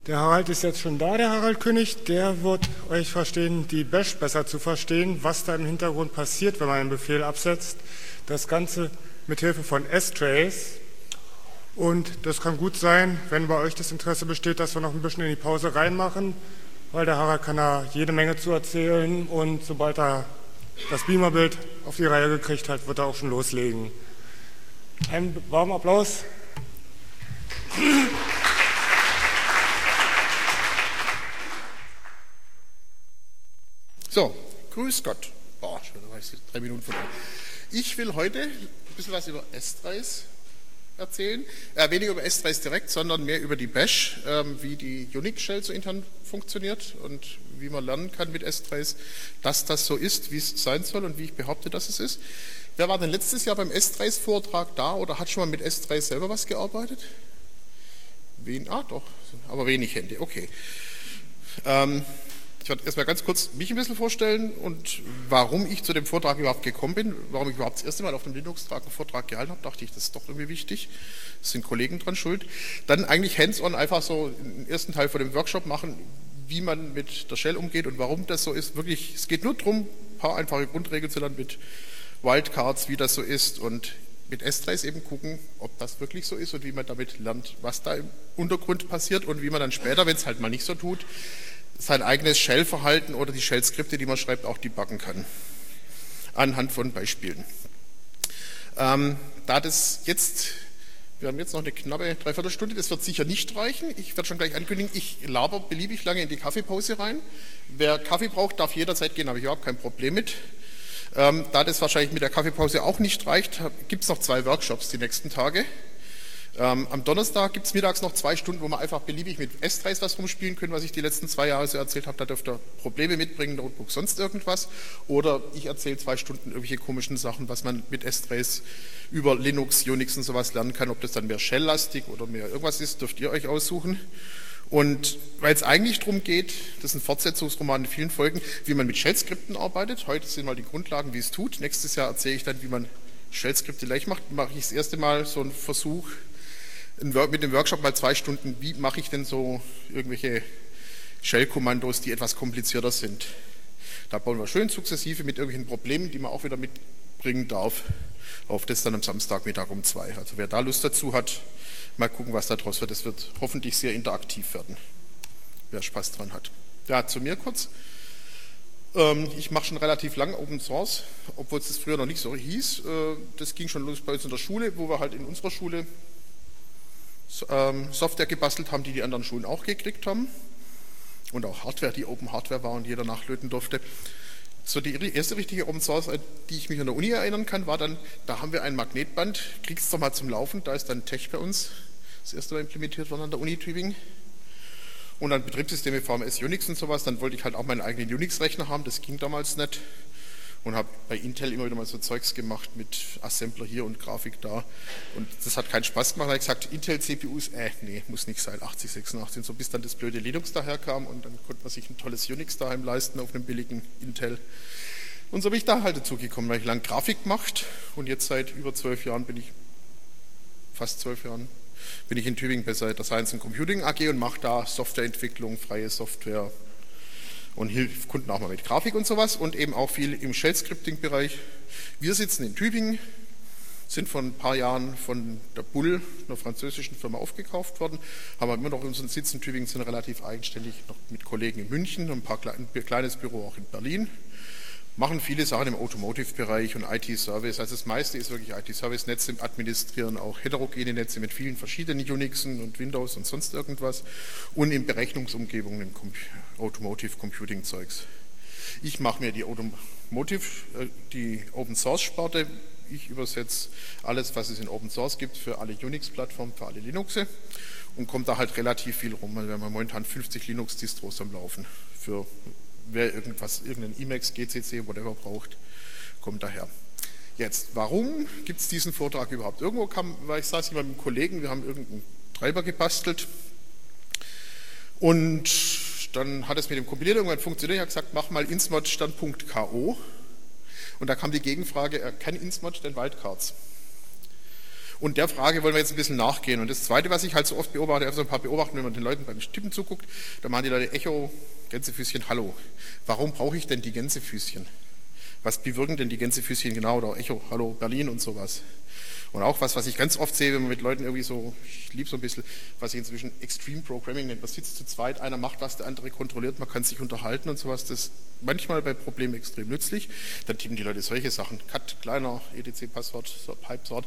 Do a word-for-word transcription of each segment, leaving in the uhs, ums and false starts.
Der Harald ist jetzt schon da, der Harald König. Der wird euch verstehen, die Bash besser zu verstehen, was da im Hintergrund passiert, wenn man einen Befehl absetzt. Das Ganze mit Hilfe von S-Trace. Und das kann gut sein, wenn bei euch das Interesse besteht, dass wir noch ein bisschen in die Pause reinmachen, weil der Harald kann da jede Menge zu erzählen und sobald er das Beamerbild auf die Reihe gekriegt hat, wird er auch schon loslegen. Einen warmen Applaus. So, grüß Gott. Boah, schon drei Minuten vorbei. Ich will heute ein bisschen was über S-Trace erzählen. Äh, weniger über S-Trace direkt, sondern mehr über die Bash, ähm, wie die Unix-Shell so intern funktioniert und wie man lernen kann mit S-Trace, dass das so ist, wie es sein soll und wie ich behaupte, dass es ist. Wer war denn letztes Jahr beim S-Trace-Vortrag da oder hat schon mal mit S-Trace selber was gearbeitet? Wen? Ah, doch, aber wenig Hände, okay. Ähm, Ich werde erstmal ganz kurz mich ein bisschen vorstellen und warum ich zu dem Vortrag überhaupt gekommen bin, warum ich überhaupt das erste Mal auf dem Linux-Tag einen Vortrag gehalten habe, dachte ich, das ist doch irgendwie wichtig, das sind Kollegen dran schuld. Dann eigentlich hands-on einfach so den ersten Teil von dem Workshop machen, wie man mit der Shell umgeht und warum das so ist. Wirklich, es geht nur darum, ein paar einfache Grundregeln zu lernen mit Wildcards, wie das so ist und mit S-Trace eben gucken, ob das wirklich so ist und wie man damit lernt, was da im Untergrund passiert und wie man dann später, wenn es halt mal nicht so tut, sein eigenes Shell-Verhalten oder die Shell-Skripte, die man schreibt, auch debuggen kann. Anhand von Beispielen. Ähm, da das jetzt, wir haben jetzt noch eine knappe Dreiviertelstunde, das wird sicher nicht reichen. Ich werde schon gleich ankündigen, ich laber beliebig lange in die Kaffeepause rein. Wer Kaffee braucht, darf jederzeit gehen, habe ich überhaupt kein Problem mit. Ähm, da das wahrscheinlich mit der Kaffeepause auch nicht reicht, gibt es noch zwei Workshops die nächsten Tage. Ähm, am Donnerstag gibt es mittags noch zwei Stunden, wo wir einfach beliebig mit S-Trace was rumspielen können, was ich die letzten zwei Jahre so erzählt habe. Da dürft ihr Probleme mitbringen, Notebook, sonst irgendwas. Oder ich erzähle zwei Stunden irgendwelche komischen Sachen, was man mit S-Trace über Linux, Unix und sowas lernen kann. Ob das dann mehr Shell-lastig oder mehr irgendwas ist, dürft ihr euch aussuchen. Und weil es eigentlich darum geht, das ist ein Fortsetzungsroman in vielen Folgen, wie man mit Shell-Skripten arbeitet. Heute sind mal die Grundlagen, wie es tut. Nächstes Jahr erzähle ich dann, wie man Shell-Skripte leicht macht. Mache ich das erste Mal so einen Versuch, mit dem Workshop mal zwei Stunden, wie mache ich denn so irgendwelche Shell-Kommandos, die etwas komplizierter sind. Da bauen wir schön sukzessive mit irgendwelchen Problemen, die man auch wieder mitbringen darf, auf das dann am Samstagmittag um zwei. Also wer da Lust dazu hat, mal gucken, was da draus wird. Das wird hoffentlich sehr interaktiv werden, wer Spaß dran hat. Ja, zu mir kurz. Ich mache schon relativ lang Open Source, obwohl es das früher noch nicht so hieß. Das ging schon los bei uns in der Schule, wo wir halt in unserer Schule Software gebastelt haben, die die anderen Schulen auch gekriegt haben und auch Hardware, die Open Hardware war und jeder nachlöten durfte. So die erste richtige Open Source, die ich mich an der Uni erinnern kann, war dann, da haben wir ein Magnetband, kriegst du doch mal zum Laufen, da ist dann Tech bei uns das erste Mal implementiert worden an der Uni Tübingen und dann Betriebssysteme, V M S, Unix und sowas, dann wollte ich halt auch meinen eigenen Unix-Rechner haben, das ging damals nicht. Und habe bei Intel immer wieder mal so Zeugs gemacht mit Assembler hier und Grafik da. Und das hat keinen Spaß gemacht. Da habe ich gesagt, Intel-C P Us, äh, nee, muss nicht sein, achtzig sechsundachtzig. Und so bis dann das blöde Linux daherkam und dann konnte man sich ein tolles Unix daheim leisten auf einem billigen Intel. Und so bin ich da halt dazu gekommen, weil ich lange Grafik gemacht und jetzt seit über zwölf Jahren bin ich, fast zwölf Jahren, bin ich in Tübingen bei der Science and Computing A G und mache da Softwareentwicklung, freie Software, und hilft Kunden auch mal mit Grafik und sowas und eben auch viel im Shell-Scripting-Bereich. Wir sitzen in Tübingen, sind vor ein paar Jahren von der Bull, einer französischen Firma, aufgekauft worden, haben immer noch unseren Sitz in Tübingen, sind relativ eigenständig, noch mit Kollegen in München, ein paar klein, ein kleines Büro auch in Berlin, machen viele Sachen im Automotive-Bereich und I T-Service. Also das meiste ist wirklich I T-Service, Netze administrieren, auch heterogene Netze mit vielen verschiedenen Unixen und Windows und sonst irgendwas und in Berechnungsumgebungen im Automotive-Computing-Zeugs. Ich mache mir die Automotive, die Open-Source-Sparte. Ich übersetze alles, was es in Open Source gibt, für alle Unix-Plattformen, für alle Linuxe und kommt da halt relativ viel rum. Wir haben momentan fünfzig Linux-Distros am Laufen. Für wer irgendwas, irgendein Emacs, G C C, whatever braucht, kommt daher. Jetzt, warum gibt es diesen Vortrag überhaupt? Irgendwo kam, weil ich saß hier mit einem Kollegen, wir haben irgendeinen Treiber gebastelt und dann hat es mit dem Kompilieren irgendwann funktioniert. Ich habe gesagt, mach mal insmod Standpunkt K O und da kam die Gegenfrage, kann insmod denn Wildcards? Und der Frage wollen wir jetzt ein bisschen nachgehen. Und das Zweite, was ich halt so oft beobachte, einfach so ein paar beobachten, wenn man den Leuten beim Tippen zuguckt, da machen die Leute Echo, Gänsefüßchen, Hallo. Warum brauche ich denn die Gänsefüßchen? Was bewirken denn die Gänsefüßchen genau? Oder Echo, Hallo, Berlin und sowas. Und auch was, was ich ganz oft sehe, wenn man mit Leuten irgendwie so, ich liebe so ein bisschen, was ich inzwischen Extreme Programming nennt. Man sitzt zu zweit, einer macht was, der andere kontrolliert, man kann sich unterhalten und sowas. Das ist manchmal bei Problemen extrem nützlich. Dann tippen die Leute solche Sachen. Cut, kleiner, E D C-Passwort, Pipesort.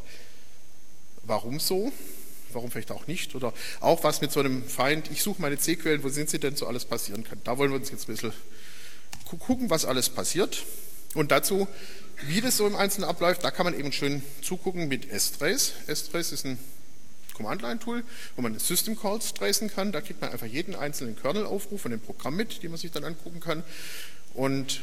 Warum so? Warum vielleicht auch nicht? Oder auch was mit so einem Feind, ich suche meine C-Quellen, wo sind sie denn, so alles passieren kann. Da wollen wir uns jetzt ein bisschen gucken, was alles passiert. Und dazu, wie das so im Einzelnen abläuft, da kann man eben schön zugucken mit S-Trace. S-Trace ist ein Command-Line-Tool, wo man System Calls tracen kann. Da kriegt man einfach jeden einzelnen Kernel-Aufruf von dem Programm mit, den man sich dann angucken kann. Und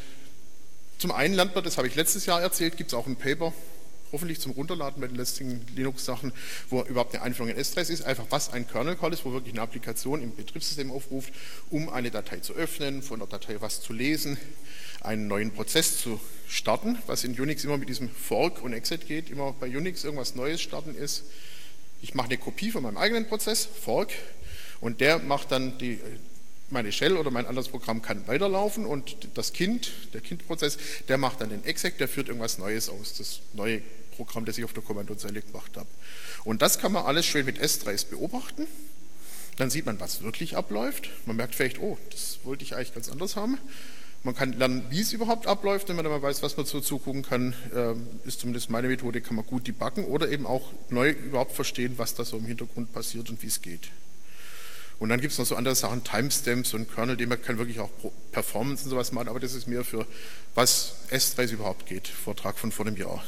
zum einen lernt man, das habe ich letztes Jahr erzählt, gibt es auch ein Paper, hoffentlich zum Runterladen bei den letzten Linux-Sachen, wo überhaupt eine Einführung in S-Trace ist, einfach was ein Kernel-Call ist, wo wirklich eine Applikation im Betriebssystem aufruft, um eine Datei zu öffnen, von der Datei was zu lesen, einen neuen Prozess zu starten, was in Unix immer mit diesem Fork und Exit geht, immer bei Unix irgendwas Neues starten ist. Ich mache eine Kopie von meinem eigenen Prozess, Fork, und der macht dann die, meine Shell oder mein anderes Programm kann weiterlaufen und das Kind, der Kindprozess, der macht dann den Exec, der führt irgendwas Neues aus, das neue Programm, das ich auf der Kommandozeile gemacht habe. Und das kann man alles schön mit S-Trace beobachten. Dann sieht man, was wirklich abläuft. Man merkt vielleicht, oh, das wollte ich eigentlich ganz anders haben. Man kann lernen, wie es überhaupt abläuft, wenn man dann mal weiß, was man so zugucken kann, ist zumindest meine Methode, kann man gut debuggen oder eben auch neu überhaupt verstehen, was da so im Hintergrund passiert und wie es geht. Und dann gibt es noch so andere Sachen, Timestamps und Kernel, die man kann wirklich auch Performance und sowas machen, aber das ist mehr für, was S-Trace überhaupt geht, Vortrag von vor einem Jahr.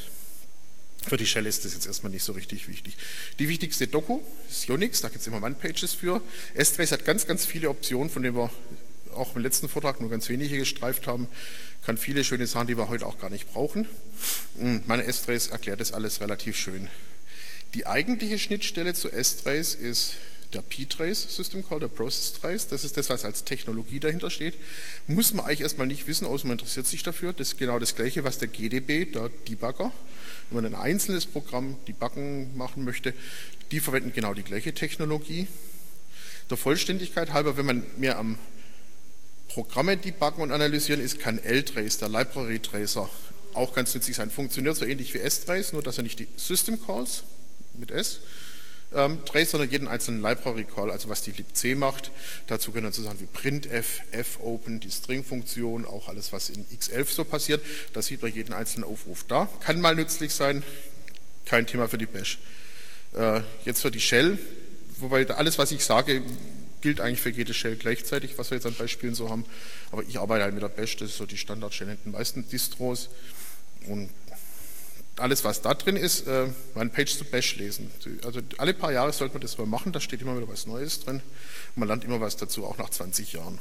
Für die Shell ist das jetzt erstmal nicht so richtig wichtig. Die wichtigste Doku ist Unix, da gibt es immer One-Pages für. S-Trace hat ganz, ganz viele Optionen, von denen wir auch im letzten Vortrag nur ganz wenige gestreift haben, kann viele schöne Sachen, die wir heute auch gar nicht brauchen. Meine S-Trace erklärt das alles relativ schön. Die eigentliche Schnittstelle zu S-Trace ist der P-Trace System Call, der Process Trace. Das ist das, was als Technologie dahinter steht. Muss man eigentlich erstmal nicht wissen, außer man interessiert sich dafür. Das ist genau das Gleiche, was der G D B, der Debugger, wenn man ein einzelnes Programm debuggen machen möchte, die verwenden genau die gleiche Technologie. Der Vollständigkeit halber, wenn man mehr am Programme debuggen und analysieren ist, kann L-Trace, der Library Tracer, auch ganz nützlich sein. Funktioniert so ähnlich wie S-Trace, nur dass er nicht die System Calls mit S ähm, trace, sondern jeden einzelnen Library Call, also was die libc macht. Dazu können dann so Sachen wie printf, fopen, die String-Funktion, auch alles, was in X elf so passiert. Da sieht man jeden einzelnen Aufruf da. Kann mal nützlich sein, kein Thema für die Bash. Äh, jetzt für die Shell, wobei alles, was ich sage, gilt eigentlich für jede Shell gleichzeitig, was wir jetzt an Beispielen so haben. Aber ich arbeite halt mit der Bash, das ist so die Standard-Shell in den meisten Distros. Und alles, was da drin ist, äh, eine Page zu Bash lesen. Also alle paar Jahre sollte man das mal machen, da steht immer wieder was Neues drin. Und man lernt immer was dazu, auch nach zwanzig Jahren.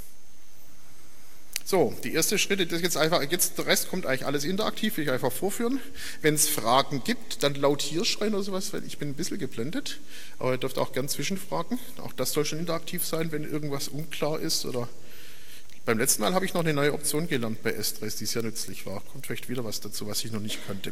So, die ersten Schritte, das jetzt einfach, jetzt der Rest kommt eigentlich alles interaktiv, will ich einfach vorführen. Wenn es Fragen gibt, dann laut hier schreien oder sowas, weil ich bin ein bisschen geblendet, aber ihr dürft auch gern zwischenfragen. Auch das soll schon interaktiv sein, wenn irgendwas unklar ist. Oder beim letzten Mal habe ich noch eine neue Option gelernt bei S-Trace, die sehr nützlich war. Kommt vielleicht wieder was dazu, was ich noch nicht kannte.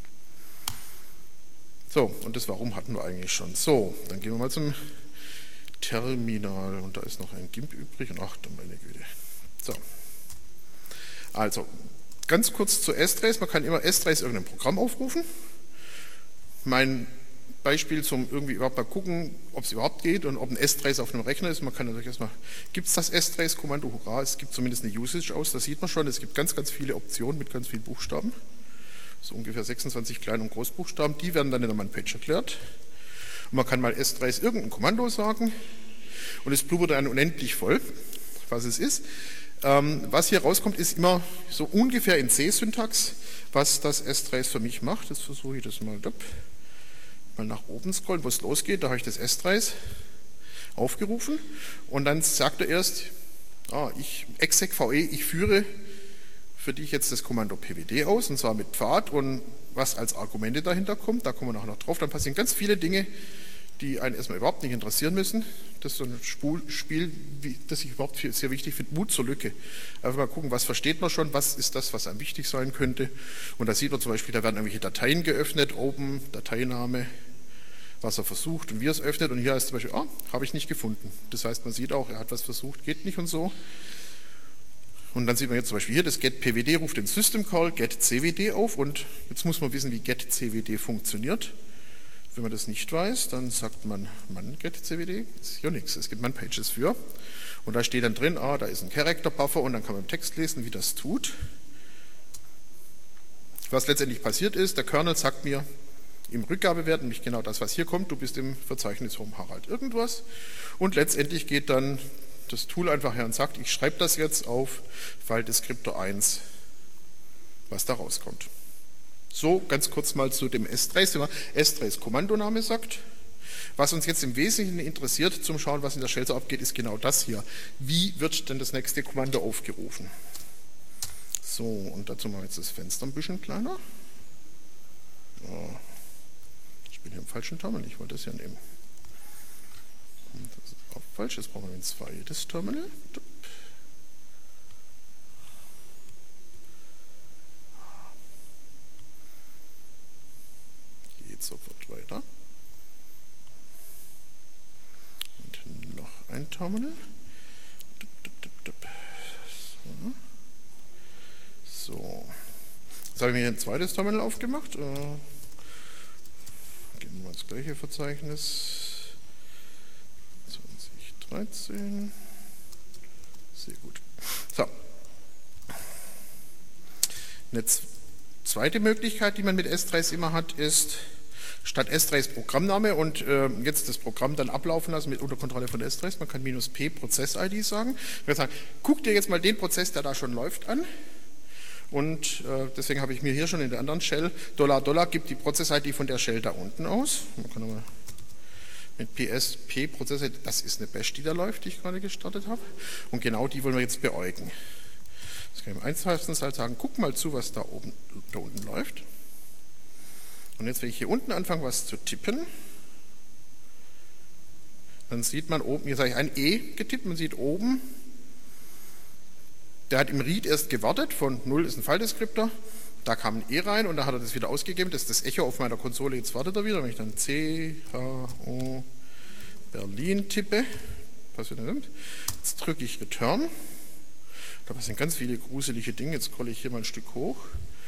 So, und das Warum hatten wir eigentlich schon. So, dann gehen wir mal zum Terminal und da ist noch ein GIMP übrig und ach du meine Güte. So. Also, ganz kurz zu S-Trace. Man kann immer S-Trace irgendein Programm aufrufen. Mein Beispiel zum irgendwie überhaupt mal gucken, ob es überhaupt geht und ob ein S-Trace auf einem Rechner ist. Man kann natürlich erstmal, gibt es das S-Trace-Kommando? Hurra, es gibt zumindest eine Usage aus, das sieht man schon. Es gibt ganz, ganz viele Optionen mit ganz vielen Buchstaben. So ungefähr sechsundzwanzig Klein- und Großbuchstaben. Die werden dann in der Man-Page erklärt. Und man kann mal S-Trace irgendein Kommando sagen und es blubbert dann unendlich voll, was es ist. Ähm, was hier rauskommt, ist immer so ungefähr in C-Syntax, was das S-Trace für mich macht. Jetzt versuche ich das mal, mal nach oben scrollen, wo es losgeht. Da habe ich das S-Trace aufgerufen und dann sagt er erst, ah, ich, execve, ich führe für dich jetzt das Kommando pwd aus, und zwar mit Pfad und was als Argumente dahinter kommt. Da kommen wir nachher noch drauf. Dann passieren ganz viele Dinge, die einen erstmal überhaupt nicht interessieren müssen. Das ist so ein Spiel, das ich überhaupt sehr wichtig finde, Mut zur Lücke. Einfach mal gucken, was versteht man schon, was ist das, was einem wichtig sein könnte. Und da sieht man zum Beispiel, da werden irgendwelche Dateien geöffnet, Open, Dateiname, was er versucht und wie er es öffnet. Und hier heißt zum Beispiel, ah, habe ich nicht gefunden. Das heißt, man sieht auch, er hat was versucht, geht nicht und so. Und dann sieht man jetzt zum Beispiel hier, das getPWD ruft den System Call getCWD auf und jetzt muss man wissen, wie getCWD funktioniert. Wenn man das nicht weiß, dann sagt man man getCWD, das ist ja nichts, es gibt man Pages für. Und da steht dann drin, ah, da ist ein Character Buffer und dann kann man im Text lesen, wie das tut. Was letztendlich passiert ist, der Kernel sagt mir im Rückgabewert, nämlich genau das, was hier kommt, du bist im Verzeichnis Home Harald irgendwas. Und letztendlich geht dann das Tool einfach her und sagt, ich schreibe das jetzt auf File Descriptor eins, was da rauskommt. So, ganz kurz mal zu dem S drei. S drei ist Kommandoname sagt. Was uns jetzt im Wesentlichen interessiert, zum Schauen, was in der Shell so abgeht, ist genau das hier. Wie wird denn das nächste Kommando aufgerufen? So, und dazu machen wir jetzt das Fenster ein bisschen kleiner. Ich bin hier im falschen Terminal, ich wollte das ja nehmen. Das ist auch falsch, jetzt brauchen wir ein zweites Terminal. Geht sofort weiter. Und noch ein Terminal. So. So. Jetzt habe ich mir hier ein zweites Terminal aufgemacht. Gehen wir mal ins gleiche Verzeichnis. zwanzig dreizehn. Sehr gut. So. Eine zweite Möglichkeit, die man mit S drei immer hat, ist, statt S drei Programmname und äh, jetzt das Programm dann ablaufen lassen mit Unterkontrolle von S drei. Man kann minus P Prozess-I D sagen. Ich würde sagen, guck dir jetzt mal den Prozess, der da schon läuft, an. Und äh, deswegen habe ich mir hier schon in der anderen Shell, Dollar Dollar gibt die Prozess-I D von der Shell da unten aus. Man kann aber mit P S P Prozess-I D, das ist eine Bash, die da läuft, die ich gerade gestartet habe. Und genau die wollen wir jetzt beäugen. Jetzt kann ich im einfachsten halt sagen, guck mal zu, was da oben, da unten läuft. Und jetzt, wenn ich hier unten anfange, was zu tippen, dann sieht man oben, hier sage ich ein E getippt, man sieht oben, der hat im Read erst gewartet, von null ist ein File-Descriptor, da kam ein E rein und da hat er das wieder ausgegeben, das ist das Echo auf meiner Konsole, jetzt wartet er wieder, wenn ich dann C H O Berlin tippe, passiert nicht, jetzt drücke ich Return, da passieren ganz viele gruselige Dinge, jetzt scrolle ich hier mal ein Stück hoch,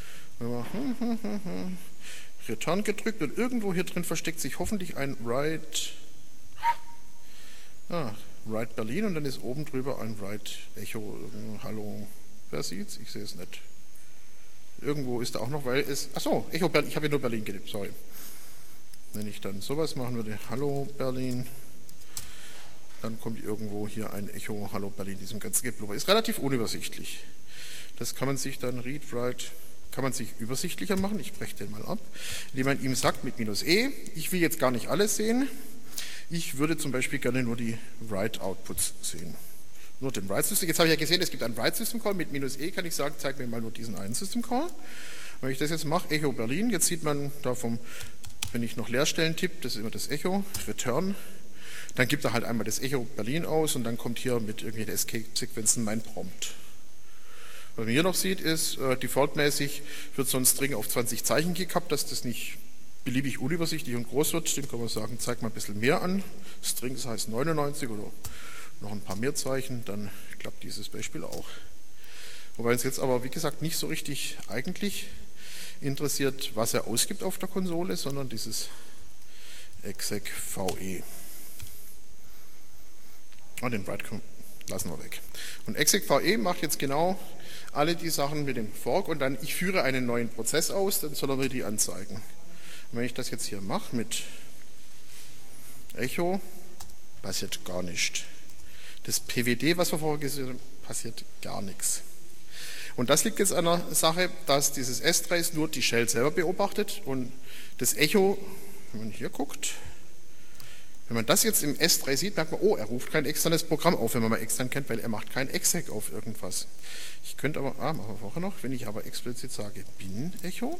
Return gedrückt und irgendwo hier drin versteckt sich hoffentlich ein Write, ah, Write Berlin und dann ist oben drüber ein Write Echo. Hallo, wer sieht's? Ich sehe es nicht. Irgendwo ist da auch noch, weil es. Achso, Echo Berlin, ich habe hier nur Berlin getippt, sorry. Wenn ich dann sowas machen würde, Hallo Berlin, dann kommt irgendwo hier ein Echo, Hallo Berlin, diesem ganzen Geblubber. Ist relativ unübersichtlich. Das kann man sich dann Read, Write, kann man sich übersichtlicher machen. Ich breche den mal ab, indem man ihm sagt mit minus E, ich will jetzt gar nicht alles sehen. Ich würde zum Beispiel gerne nur die Write-Outputs sehen. Nur den Write-System. Jetzt habe ich ja gesehen, es gibt einen Write-System-Call. Mit minus E kann ich sagen, zeig mir mal nur diesen einen System-Call. Wenn ich das jetzt mache, Echo Berlin, jetzt sieht man da vom, wenn ich noch Leerstellen tippe, das ist immer das Echo, Return, dann gibt er halt einmal das Echo Berlin aus und dann kommt hier mit irgendwelchen Escape-Sequenzen mein Prompt. Was man hier noch sieht, ist, äh, defaultmäßig wird so ein String auf zwanzig Zeichen gekappt, dass das nicht beliebig unübersichtlich und groß wird, dem kann man sagen, zeig mal ein bisschen mehr an. String, das heißt neunundneunzig oder noch ein paar mehr Zeichen, dann klappt dieses Beispiel auch. Wobei uns jetzt aber, wie gesagt, nicht so richtig eigentlich interessiert, was er ausgibt auf der Konsole, sondern dieses execve. Und den Write lassen wir weg. Und execve macht jetzt genau alle die Sachen mit dem Fork und dann, ich führe einen neuen Prozess aus, dann soll er mir die anzeigen. Und wenn ich das jetzt hier mache mit Echo, passiert gar nichts. Das P W D, was wir vorher gesehen haben, passiert gar nichts. Und das liegt jetzt an der Sache, dass dieses S drei nur die Shell selber beobachtet und das Echo, wenn man hier guckt, wenn man das jetzt im S drei sieht, merkt man, oh, er ruft kein externes Programm auf, wenn man mal extern kennt, weil er macht kein exec auf irgendwas. Ich könnte aber, ah, machen wir vorher noch, wenn ich aber explizit sage, bin Echo,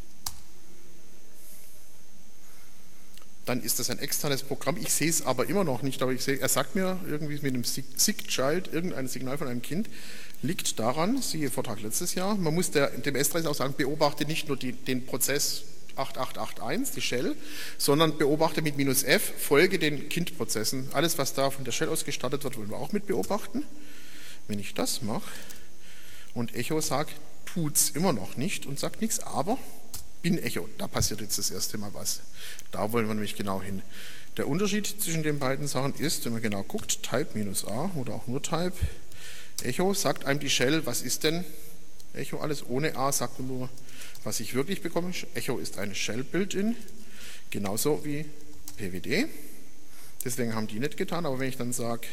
dann ist das ein externes Programm. Ich sehe es aber immer noch nicht, aber ich sehe, er sagt mir irgendwie mit einem Sig-Child, irgendein Signal von einem Kind, liegt daran, siehe Vortrag letztes Jahr, man muss der, dem S drei auch sagen, beobachte nicht nur die, den Prozess acht acht acht eins, die Shell, sondern beobachte mit minus F, folge den Kindprozessen. Alles, was da von der Shell aus gestartet wird, wollen wir auch mit beobachten. Wenn ich das mache und Echo sagt, tut es immer noch nicht und sagt nichts, aber bin Echo, da passiert jetzt das erste Mal was. Da wollen wir nämlich genau hin. Der Unterschied zwischen den beiden Sachen ist, wenn man genau guckt, Type minus A oder auch nur Type, Echo sagt einem die Shell, was ist denn Echo alles? Ohne A sagt nur, was ich wirklich bekomme. Echo ist eine Shell Built-in, genauso wie P W D. Deswegen haben die nicht getan, aber wenn ich dann sage,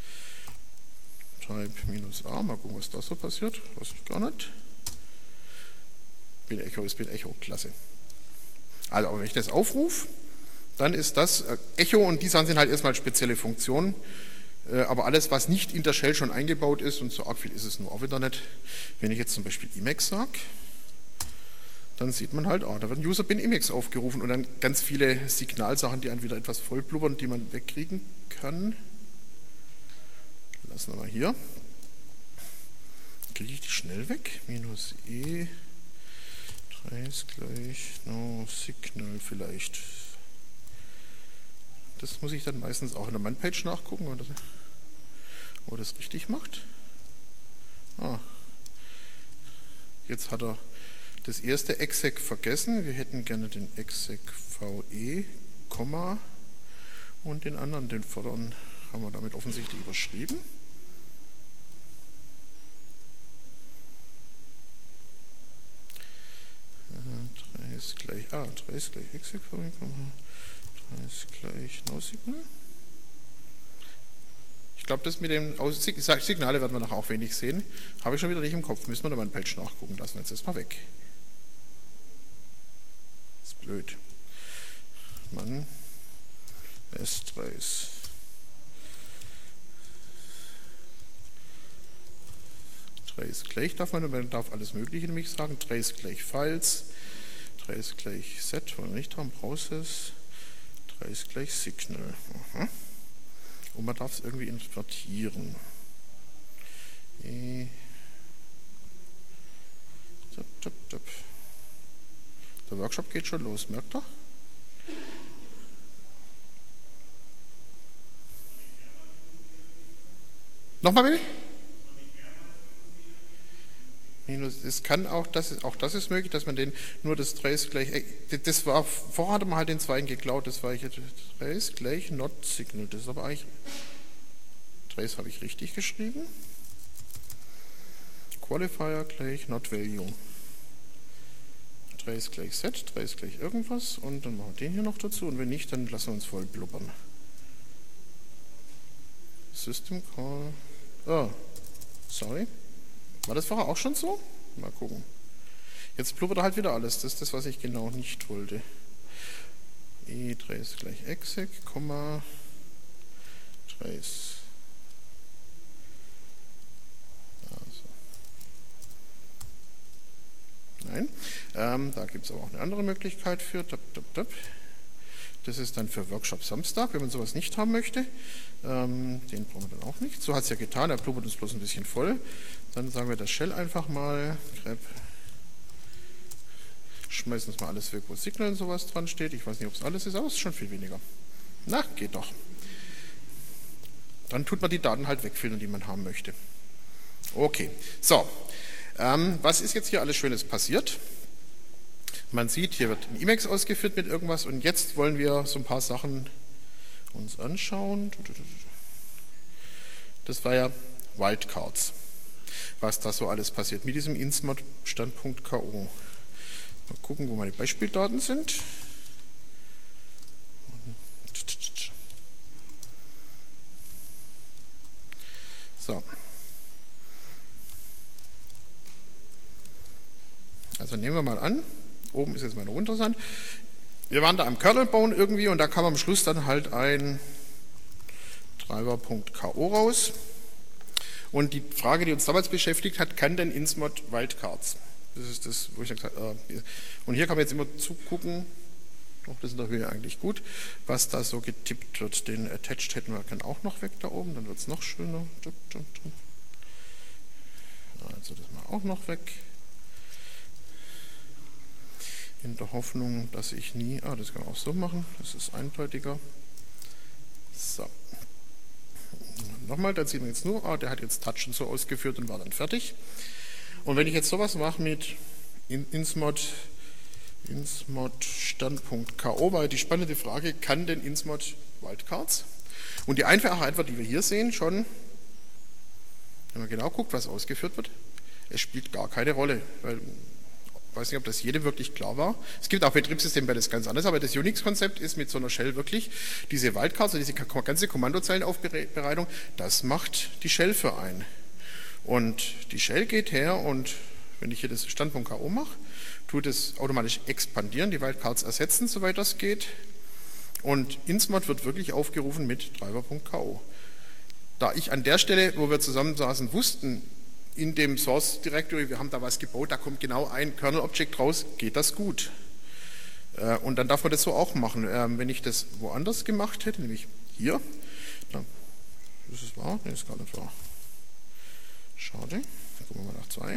Type minus A, mal gucken, was da so passiert, weiß ich gar nicht. Bin Echo ist bin Echo, klasse. Also, aber wenn ich das aufrufe, dann ist das äh, Echo und die Sachen sind halt erstmal spezielle Funktionen. Äh, aber alles, was nicht in der Shell schon eingebaut ist, und so arg viel ist es nur auch wieder nicht. Wenn ich jetzt zum Beispiel Emacs sage, dann sieht man halt, ah, da wird ein User bin Emacs aufgerufen und dann ganz viele Signalsachen, die einen wieder etwas vollblubbern, die man wegkriegen kann. Lassen wir mal hier. Kriege ich die schnell weg? Minus E. drei ist gleich no Signal vielleicht. Das muss ich dann meistens auch in der Man-Page nachgucken, ob er das richtig macht. Ah. Jetzt hat er das erste exec vergessen. Wir hätten gerne den exec ve, Komma und den anderen, den vorderen, haben wir damit offensichtlich überschrieben. drei ist gleich, ah, drei ist gleich exec ve, drei ist gleich no Signal. Ich glaube, das mit dem Signale werden wir nachher auch wenig sehen. Habe ich schon wieder nicht im Kopf. Müssen wir da mal ein Patch nachgucken. Lassen wir jetzt erstmal weg. Das ist blöd. Mann. S drei. drei ist gleich, darf man, man darf alles Mögliche nämlich sagen. drei ist gleich Files. drei ist gleich Set, wollen wir nicht haben. Process. drei ist gleich Signal. Aha. Und man darf es irgendwie invertieren. E. Tup, tup, tup. Der Workshop geht schon los, merkt ihr? Nochmal bitte? Minus, es kann auch, das ist, auch das ist möglich, dass man den, nur das drei ist gleich, das war, vorher hatte man halt den zwei geklaut, das war ich jetzt, drei ist gleich not signal, das ist aber eigentlich, drei habe ich richtig geschrieben, Qualifier gleich not value, drei ist gleich set, drei ist gleich irgendwas und dann machen wir den hier noch dazu und wenn nicht, dann lassen wir uns voll blubbern. System call, oh, sorry. War das vorher auch schon so? Mal gucken. Jetzt blubbert er halt wieder alles. Das ist das, was ich genau nicht wollte. E drei ist gleich exec, Komma, drei ist. Also. Nein. Ähm, da gibt es aber auch eine andere Möglichkeit für. Tup, tup, tup. Das ist dann für Workshop Samstag, wenn man sowas nicht haben möchte. Ähm, den brauchen wir dann auch nicht. So hat es ja getan, er blubbert uns bloß ein bisschen voll. Dann sagen wir das Shell einfach mal, grep, schmeißen uns mal alles weg, wo Signal und sowas dran steht. Ich weiß nicht, ob es alles ist, aber es ist schon viel weniger. Na, geht doch. Dann tut man die Daten halt wegfiltern, die man haben möchte. Okay, so. Ähm, was ist jetzt hier alles Schönes passiert? Man sieht, hier wird ein Emacs ausgeführt mit irgendwas und jetzt wollen wir so ein paar Sachen uns anschauen. Das war ja Wildcards, was da so alles passiert mit diesem insmod-Stand.ko. Mal gucken, wo meine Beispieldaten sind. So. Also nehmen wir mal an, oben ist jetzt meine Untersand. Wir waren da am Kernel bauen irgendwie und da kam am Schluss dann halt ein Treiber.ko raus. Und die Frage, die uns damals beschäftigt hat, kann denn Insmod Wildcards? Das ist das, wo ich gesagt habe, äh, und hier kann man jetzt immer zugucken, doch das ist in der Höhe eigentlich gut, was da so getippt wird. Den Attached hätten wir dann auch noch weg da oben, dann wird es noch schöner. Also das mal auch noch weg. in der Hoffnung, dass ich nie, ah, das kann man auch so machen, das ist eindeutiger. So. Nochmal, da sieht man jetzt nur, ah, der hat jetzt Touch und so ausgeführt und war dann fertig. Und wenn ich jetzt sowas mache mit insmod, insmod Stand.ko, war die spannende Frage, kann denn insmod Wildcards? Und die einfache Antwort, die wir hier sehen, schon, wenn man genau guckt, was ausgeführt wird, es spielt gar keine Rolle, weil ich weiß nicht, ob das jedem wirklich klar war. Es gibt auch Betriebssysteme, bei das ganz anders, aber das Unix-Konzept ist mit so einer Shell wirklich, diese Wildcards, diese ganze Kommandozeilenaufbereitung, das macht die Shell für einen. Und die Shell geht her und, wenn ich hier das Stand.ko mache, tut es automatisch expandieren, die Wildcards ersetzen, soweit das geht. Und insmod wird wirklich aufgerufen mit driver.ko. Da ich an der Stelle, wo wir zusammen saßen, wussten, in dem Source Directory, wir haben da was gebaut, da kommt genau ein Kernel-Object raus, geht das gut. Und dann darf man das so auch machen. Wenn ich das woanders gemacht hätte, nämlich hier, dann, ist es wahr? Ne, ist gar nicht wahr. Schade. Gucken wir mal nach zwei.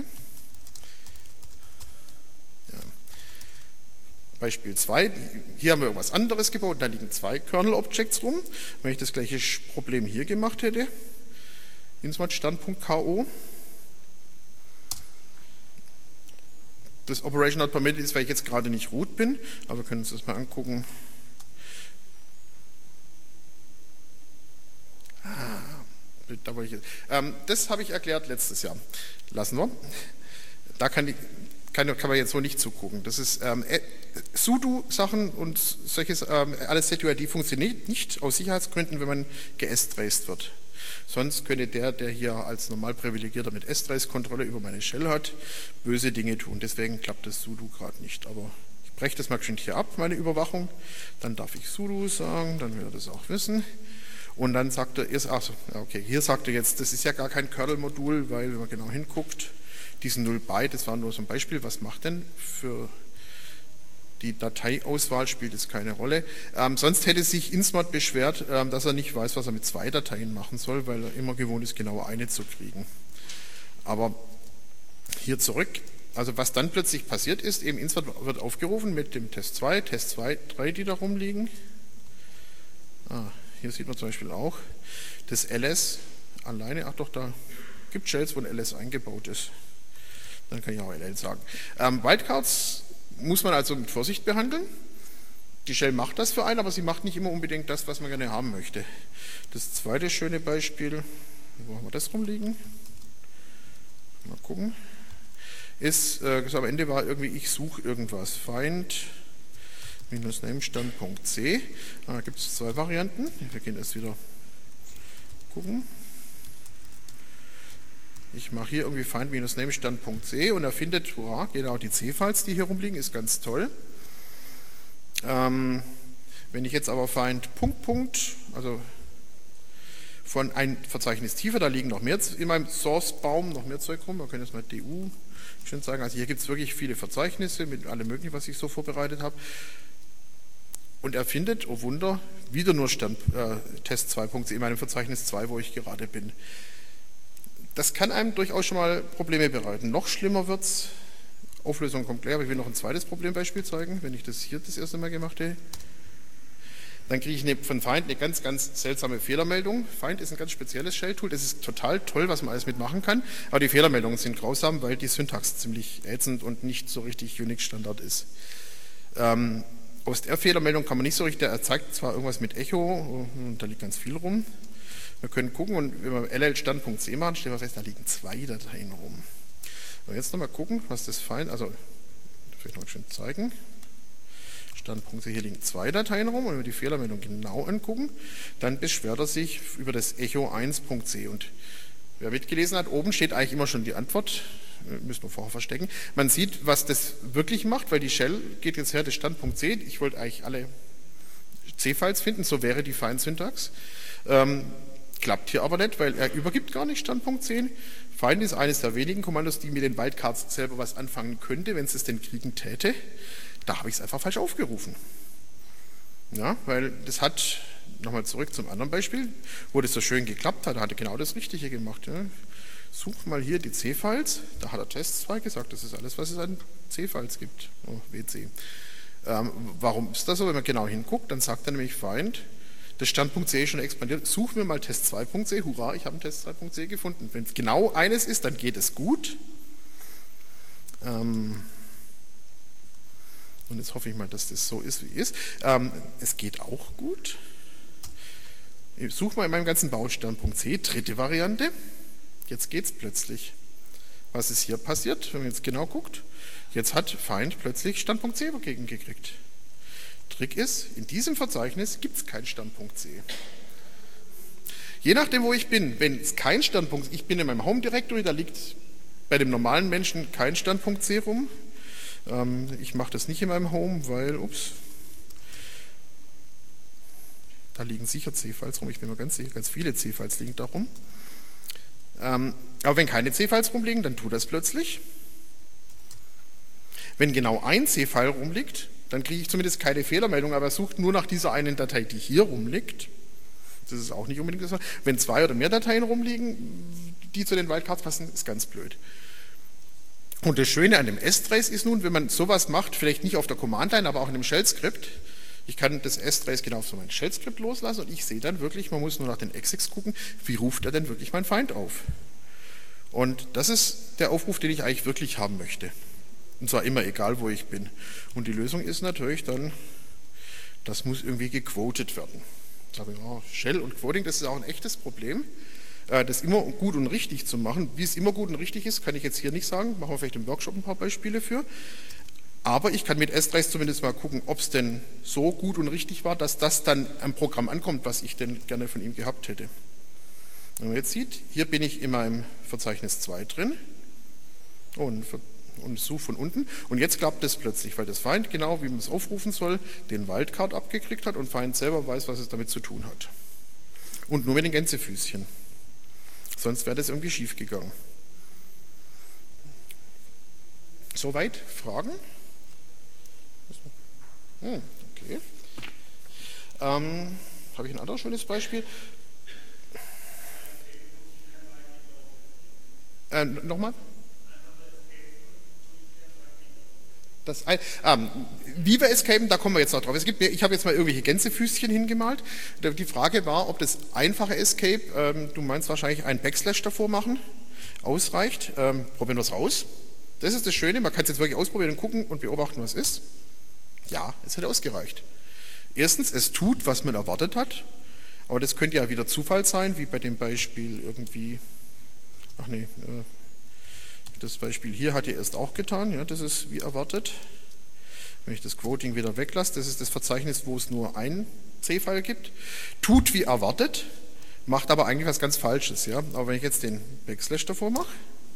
Ja. Beispiel zwei, hier haben wir irgendwas anderes gebaut, da liegen zwei Kernel-Objects rum. Wenn ich das gleiche Problem hier gemacht hätte, insmod Stand.ko, das Operation not permitted ist, weil ich jetzt gerade nicht root bin, aber wir können uns das mal angucken. Ah, da wollte ich jetzt. Ähm, das habe ich erklärt letztes Jahr. Lassen wir. Da kann, die, kann, kann man jetzt so nicht zugucken. Das ist ähm, sudo-Sachen und solches, ähm, alles Z U I D funktioniert nicht aus Sicherheitsgründen, wenn man geestraced wird. Sonst könnte der, der hier als normal privilegierter mit S-Trace-Kontrolle über meine Shell hat, böse Dinge tun. Deswegen klappt das sudo gerade nicht. Aber ich breche das mal schön hier ab, meine Überwachung. Dann darf ich sudo sagen, dann will er das auch wissen. Und dann sagt er, erst, ach so, okay, hier sagt er jetzt, das ist ja gar kein Kernel-Modul, weil, wenn man genau hinguckt, diesen null Byte, das war nur so ein Beispiel, was macht denn für die Dateiauswahl spielt es keine Rolle. Ähm, sonst hätte sich insmod beschwert, ähm, dass er nicht weiß, was er mit zwei Dateien machen soll, weil er immer gewohnt ist, genau eine zu kriegen. Aber hier zurück, also was dann plötzlich passiert ist, eben insmod wird aufgerufen mit dem Test zwei, Test zwei, drei, die da rumliegen. Ah, hier sieht man zum Beispiel auch das L S alleine, ach doch, da gibt es Shells, wo ein L S eingebaut ist. Dann kann ich auch L L sagen. Ähm, Wildcards muss man also mit Vorsicht behandeln. Die Shell macht das für einen, aber sie macht nicht immer unbedingt das, was man gerne haben möchte. Das zweite schöne Beispiel, wo haben wir das rumliegen? Mal gucken. Ist, äh, am Ende war irgendwie, ich suche irgendwas. Find minus name Stand.c. Da gibt es zwei Varianten. Wir gehen jetzt wieder gucken. Ich mache hier irgendwie find-name Stand.c und er findet, hurra, genau die C-Files, die hier rumliegen, ist ganz toll. Ähm, wenn ich jetzt aber find Punkt, Punkt, also von ein Verzeichnis tiefer, da liegen noch mehr in meinem Source-Baum, noch mehr Zeug rum, man könnte jetzt mal D U schön sagen, also hier gibt es wirklich viele Verzeichnisse mit allem möglichen, was ich so vorbereitet habe. Und er findet, oh Wunder, wieder nur Stand, äh, Test zwei Punkt c in meinem Verzeichnis zwei, wo ich gerade bin. Das kann einem durchaus schon mal Probleme bereiten. Noch schlimmer wird es, Auflösung kommt gleich, aber ich will noch ein zweites Problembeispiel zeigen, wenn ich das hier das erste Mal gemacht hätte. Dann kriege ich eine, von Find eine ganz, ganz seltsame Fehlermeldung. Find ist ein ganz spezielles Shell-Tool, das ist total toll, was man alles mitmachen kann, aber die Fehlermeldungen sind grausam, weil die Syntax ziemlich ätzend und nicht so richtig Unix-Standard ist. Ähm, aus der Fehlermeldung kann man nicht so richtig, er zeigt zwar irgendwas mit Echo, da liegt ganz viel rum. Wir können gucken und wenn wir L L Stand.c machen, stellen wir fest, da liegen zwei Dateien rum. Und jetzt nochmal gucken, was das Find, also vielleicht noch mal schön zeigen. Stand.c, hier liegen zwei Dateien rum und wenn wir die Fehlermeldung genau angucken, dann beschwert er sich über das Echo eins Punkt c und wer mitgelesen hat, oben steht eigentlich immer schon die Antwort, müssen wir vorher verstecken. Man sieht, was das wirklich macht, weil die Shell geht jetzt her, das Stand.c, ich wollte eigentlich alle C-Files finden, so wäre die Find-Syntax. Ähm, Klappt hier aber nicht, weil er übergibt gar nicht Stand.c. Find ist eines der wenigen Kommandos, die mit den Wildcards selber was anfangen könnte, wenn es es denn kriegen täte. Da habe ich es einfach falsch aufgerufen. Ja, weil das hat nochmal zurück zum anderen Beispiel, wo das so schön geklappt hat, da hat er genau das Richtige gemacht. Ja. Such mal hier die C-Files, da hat er Test zwei gesagt, das ist alles, was es an C-Files gibt, oh, W C. Ähm, warum ist das so? Wenn man genau hinguckt, dann sagt er nämlich Find, das Stand.c ist schon expandiert, suchen wir mal Test zwei Punkt c, hurra, ich habe einen Test zwei Punkt c gefunden. Wenn es genau eines ist, dann geht es gut. Ähm, und jetzt hoffe ich mal, dass das so ist, wie es ist. Ähm, es geht auch gut. Ich suche mal in meinem ganzen Baustand.c, dritte Variante. Jetzt geht es plötzlich. Was ist hier passiert, wenn man jetzt genau guckt? Jetzt hat Find plötzlich Stand.c dagegen gekriegt. Trick ist, in diesem Verzeichnis gibt es kein Stand.c. Je nachdem, wo ich bin, wenn es kein Stand.c, ich bin in meinem Home Directory, da liegt bei dem normalen Menschen kein Stand.c rum. Ähm, ich mache das nicht in meinem Home, weil, ups, da liegen sicher C-Files rum, ich bin mir ganz sicher, ganz viele C-Files liegen da rum. Ähm, aber wenn keine C-Files rumliegen, dann tut das plötzlich. Wenn genau ein C-File rumliegt, dann kriege ich zumindest keine Fehlermeldung, aber er sucht nur nach dieser einen Datei, die hier rumliegt. Das ist auch nicht unbedingt das. Wenn zwei oder mehr Dateien rumliegen, die zu den Wildcards passen, ist ganz blöd. Und das Schöne an dem S-Trace ist nun, wenn man sowas macht, vielleicht nicht auf der Command-Line, aber auch in einem Shell-Skript, ich kann das S-Trace genau auf so mein Shell-Skript loslassen und ich sehe dann wirklich, man muss nur nach den Execs gucken, wie ruft er denn wirklich mein Feind auf. Und das ist der Aufruf, den ich eigentlich wirklich haben möchte. Und zwar immer, egal wo ich bin. Und die Lösung ist natürlich dann, das muss irgendwie gequotet werden. Ich sage, oh, Shell und Quoting, das ist auch ein echtes Problem, das immer gut und richtig zu machen. Wie es immer gut und richtig ist, kann ich jetzt hier nicht sagen. Machen wir vielleicht im Workshop ein paar Beispiele für. Aber ich kann mit S-Trace zumindest mal gucken, ob es denn so gut und richtig war, dass das dann am Programm ankommt, was ich denn gerne von ihm gehabt hätte. Wenn man jetzt sieht, hier bin ich in meinem Verzeichnis zwei drin und, und suche von unten. Und jetzt klappt es plötzlich, weil das Find genau, wie man es aufrufen soll, den Wildcard abgekriegt hat und Find selber weiß, was es damit zu tun hat. Und nur mit den Gänsefüßchen. Sonst wäre das irgendwie schief gegangen. Soweit Fragen? Hm, okay. Ähm, habe ich ein anderes schönes Beispiel? Äh, Nochmal? Das, ähm, wie wir escapen, da kommen wir jetzt noch drauf. Es gibt, ich habe jetzt mal irgendwelche Gänsefüßchen hingemalt. Die Frage war, ob das einfache Escape, ähm, du meinst wahrscheinlich einen Backslash davor machen, ausreicht. Ähm, probieren wir es aus. Das ist das Schöne, man kann es jetzt wirklich ausprobieren und gucken und beobachten, was ist. Ja, es hätte ausgereicht. Erstens, es tut, was man erwartet hat, aber das könnte ja wieder Zufall sein, wie bei dem Beispiel irgendwie, ach nee, äh, das Beispiel hier hat er erst auch getan, ja, das ist wie erwartet. Wenn ich das Quoting wieder weglasse, das ist das Verzeichnis, wo es nur ein C-File gibt. Tut wie erwartet, macht aber eigentlich was ganz Falsches. Ja. Aber wenn ich jetzt den Backslash davor mache,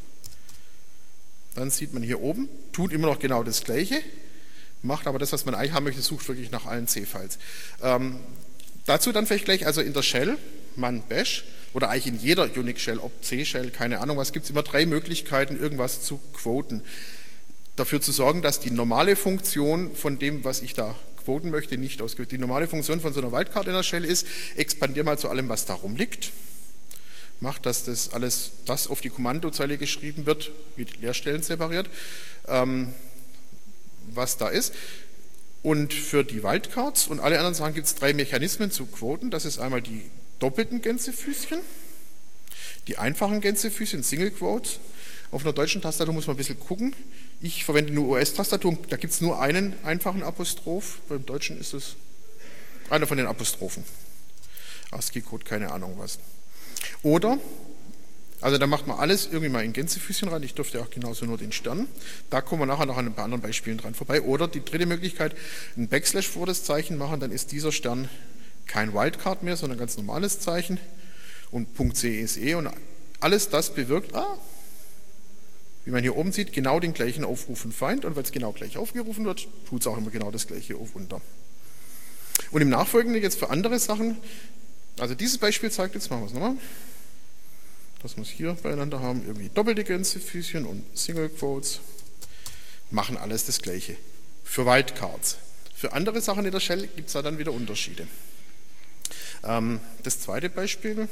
dann sieht man hier oben, tut immer noch genau das Gleiche, macht aber das, was man eigentlich haben möchte, sucht wirklich nach allen C-Files. Ähm, dazu dann vielleicht gleich, also in der Shell, man Bash, oder eigentlich in jeder Unix-Shell, ob C-Shell, keine Ahnung was, gibt es immer drei Möglichkeiten, irgendwas zu quoten. Dafür zu sorgen, dass die normale Funktion von dem, was ich da quoten möchte, nicht ausgeht. Die normale Funktion von so einer Wildcard in der Shell ist, expandier mal zu allem, was da rumliegt. Macht, dass das alles, das auf die Kommandozeile geschrieben wird, mit Leerstellen separiert, ähm, was da ist. Und für die Wildcards und alle anderen Sachen gibt es drei Mechanismen zu quoten. Das ist einmal die doppelten Gänsefüßchen, die einfachen Gänsefüßchen, Single Quotes. Auf einer deutschen Tastatur muss man ein bisschen gucken. Ich verwende nur U S-Tastaturen, da gibt es nur einen einfachen Apostroph. Beim Deutschen ist es einer von den Apostrophen. ASCII-Code, keine Ahnung was. Oder, also da macht man alles irgendwie mal in Gänsefüßchen rein. Ich dürfte auch genauso nur den Stern. Da kommen wir nachher noch an ein paar anderen Beispielen dran vorbei. Oder die dritte Möglichkeit, ein Backslash vor das Zeichen machen, dann ist dieser Stern kein Wildcard mehr, sondern ein ganz normales Zeichen und .c ist eh und alles das bewirkt, ah, wie man hier oben sieht, genau den gleichen Aufruf und Feind und weil es genau gleich aufgerufen wird, tut es auch immer genau das gleiche auf unter. Und im Nachfolgenden jetzt für andere Sachen, also dieses Beispiel zeigt, jetzt machen wir es nochmal, dass wir es hier beieinander haben, irgendwie doppelte Gänsefüßchen und Single Quotes, machen alles das gleiche. Für Wildcards. Für andere Sachen in der Shell gibt es da dann wieder Unterschiede. Ähm, das zweite Beispiel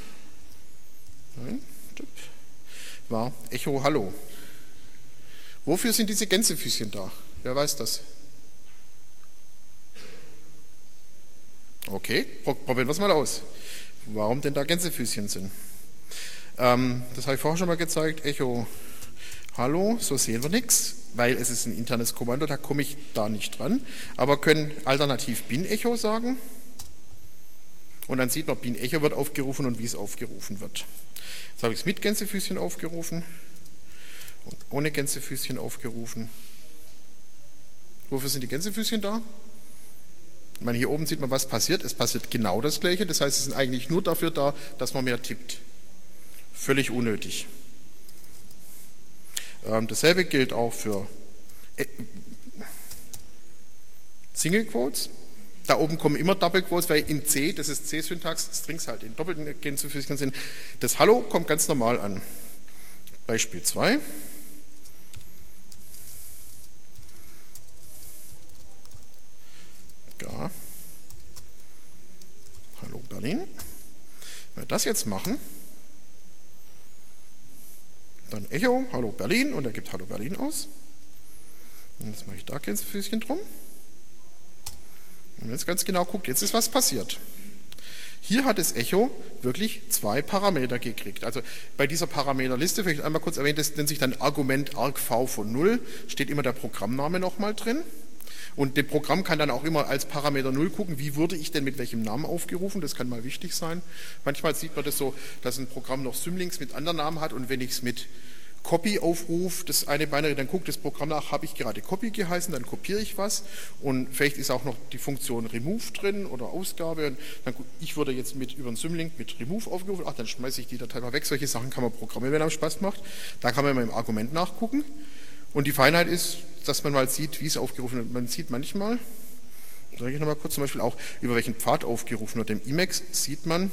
war Echo Hallo. Wofür sind diese Gänsefüßchen da? Wer weiß das? Okay, probieren wir es mal aus. Warum denn da Gänsefüßchen sind? Ähm, das habe ich vorher schon mal gezeigt. Echo Hallo, so sehen wir nichts, weil es ist ein internes Kommando, da komme ich da nicht dran. Aber können alternativ Bin Echo sagen. Und dann sieht man, Bin Echo wird aufgerufen und wie es aufgerufen wird. Jetzt habe ich es mit Gänsefüßchen aufgerufen und ohne Gänsefüßchen aufgerufen. Wofür sind die Gänsefüßchen da? Ich meine, hier oben sieht man, was passiert. Es passiert genau das Gleiche. Das heißt, sie sind eigentlich nur dafür da, dass man mehr tippt. Völlig unnötig. Ähm, dasselbe gilt auch für äh, Single Quotes. Da oben kommen immer Double Quotes, weil in C, das ist C-Syntax, Strings halt in doppelten Gänsefüßchen sind. Das Hallo kommt ganz normal an. Beispiel zwei. Ja. Hallo Berlin. Wenn wir das jetzt machen, dann Echo, Hallo Berlin, und er gibt Hallo Berlin aus. Und jetzt mache ich da Gänsefüßchen drum. Und wenn man jetzt ganz genau guckt, jetzt ist was passiert. Hier hat das Echo wirklich zwei Parameter gekriegt. Also bei dieser Parameterliste, vielleicht einmal kurz erwähnt, das nennt sich dann Argument argv von null, steht immer der Programmname nochmal drin. Und dem Programm kann dann auch immer als Parameter null gucken, wie wurde ich denn mit welchem Namen aufgerufen, das kann mal wichtig sein. Manchmal sieht man das so, dass ein Programm noch Symlinks mit anderen Namen hat und wenn ich es mit Copy aufrufe, das eine Binary, dann guckt das Programm nach, habe ich gerade Copy geheißen, dann kopiere ich was und vielleicht ist auch noch die Funktion Remove drin oder Ausgabe und dann, ich wurde jetzt mit über einen Symlink mit Remove aufgerufen, ach, dann schmeiße ich die Datei mal weg, solche Sachen kann man programmieren, wenn einem Spaß macht. Da kann man mal im Argument nachgucken und die Feinheit ist, dass man mal sieht, wie es aufgerufen wird. Man sieht manchmal, sage ich nochmal kurz, zum Beispiel auch, über welchen Pfad aufgerufen wird. Im Emacs sieht man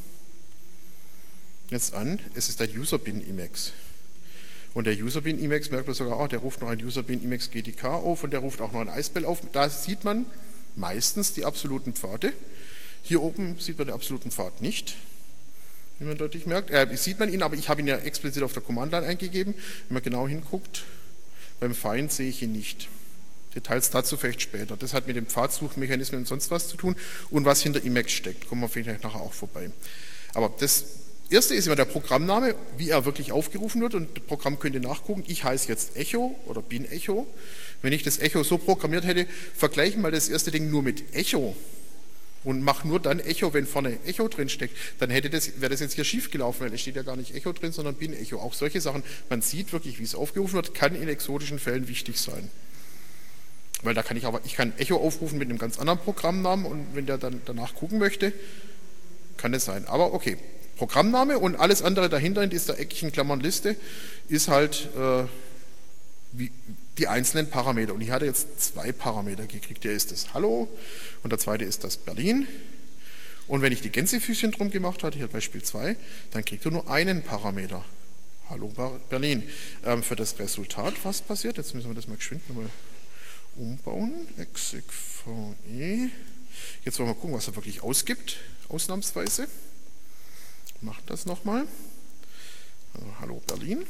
jetzt an, es ist ein User-Bin-Emacs. Und der User-Bin-Emacs merkt man sogar, oh, der ruft noch ein User-Bin-Emacs G T K auf und der ruft auch noch ein iSpell auf. Da sieht man meistens die absoluten Pfade. Hier oben sieht man den absoluten Pfad nicht, wie man deutlich merkt. Äh, sieht man ihn, aber ich habe ihn ja explizit auf der Command-Line eingegeben. Wenn man genau hinguckt, beim Find sehe ich ihn nicht. Details dazu vielleicht später. Das hat mit dem Pfadsuchmechanismen und sonst was zu tun und was hinter Emacs steckt. Kommen wir vielleicht nachher auch vorbei. Aber das Erste ist immer der Programmname, wie er wirklich aufgerufen wird und das Programm könnte nachgucken. Ich heiße jetzt Echo oder Bin Echo. Wenn ich das Echo so programmiert hätte, vergleichen mal das erste Ding nur mit Echo und mache nur dann Echo, wenn vorne Echo drin steckt, dann hätte das, wäre das jetzt hier schief gelaufen, weil es steht ja gar nicht Echo drin, sondern Bin Echo. Auch solche Sachen, man sieht wirklich, wie es aufgerufen wird, kann in exotischen Fällen wichtig sein. Weil da kann ich aber, ich kann Echo aufrufen mit einem ganz anderen Programmnamen und wenn der dann danach gucken möchte, kann es sein. Aber okay, Programmname und alles andere dahinter in dieser eckigen Klammernliste ist halt äh, wie, die einzelnen Parameter. Und ich hatte jetzt zwei Parameter gekriegt. Der ist das Hallo und der zweite ist das Berlin. Und wenn ich die Gänsefüßchen drum gemacht hatte, hier Beispiel zwei, dann kriegt er nur einen Parameter. Hallo Berlin. Ähm, für das Resultat, was passiert? Jetzt müssen wir das mal geschwind nochmal umbauen. Exec V E. Jetzt wollen wir gucken, was er wirklich ausgibt, ausnahmsweise. Macht das nochmal. Also, Hallo Berlin.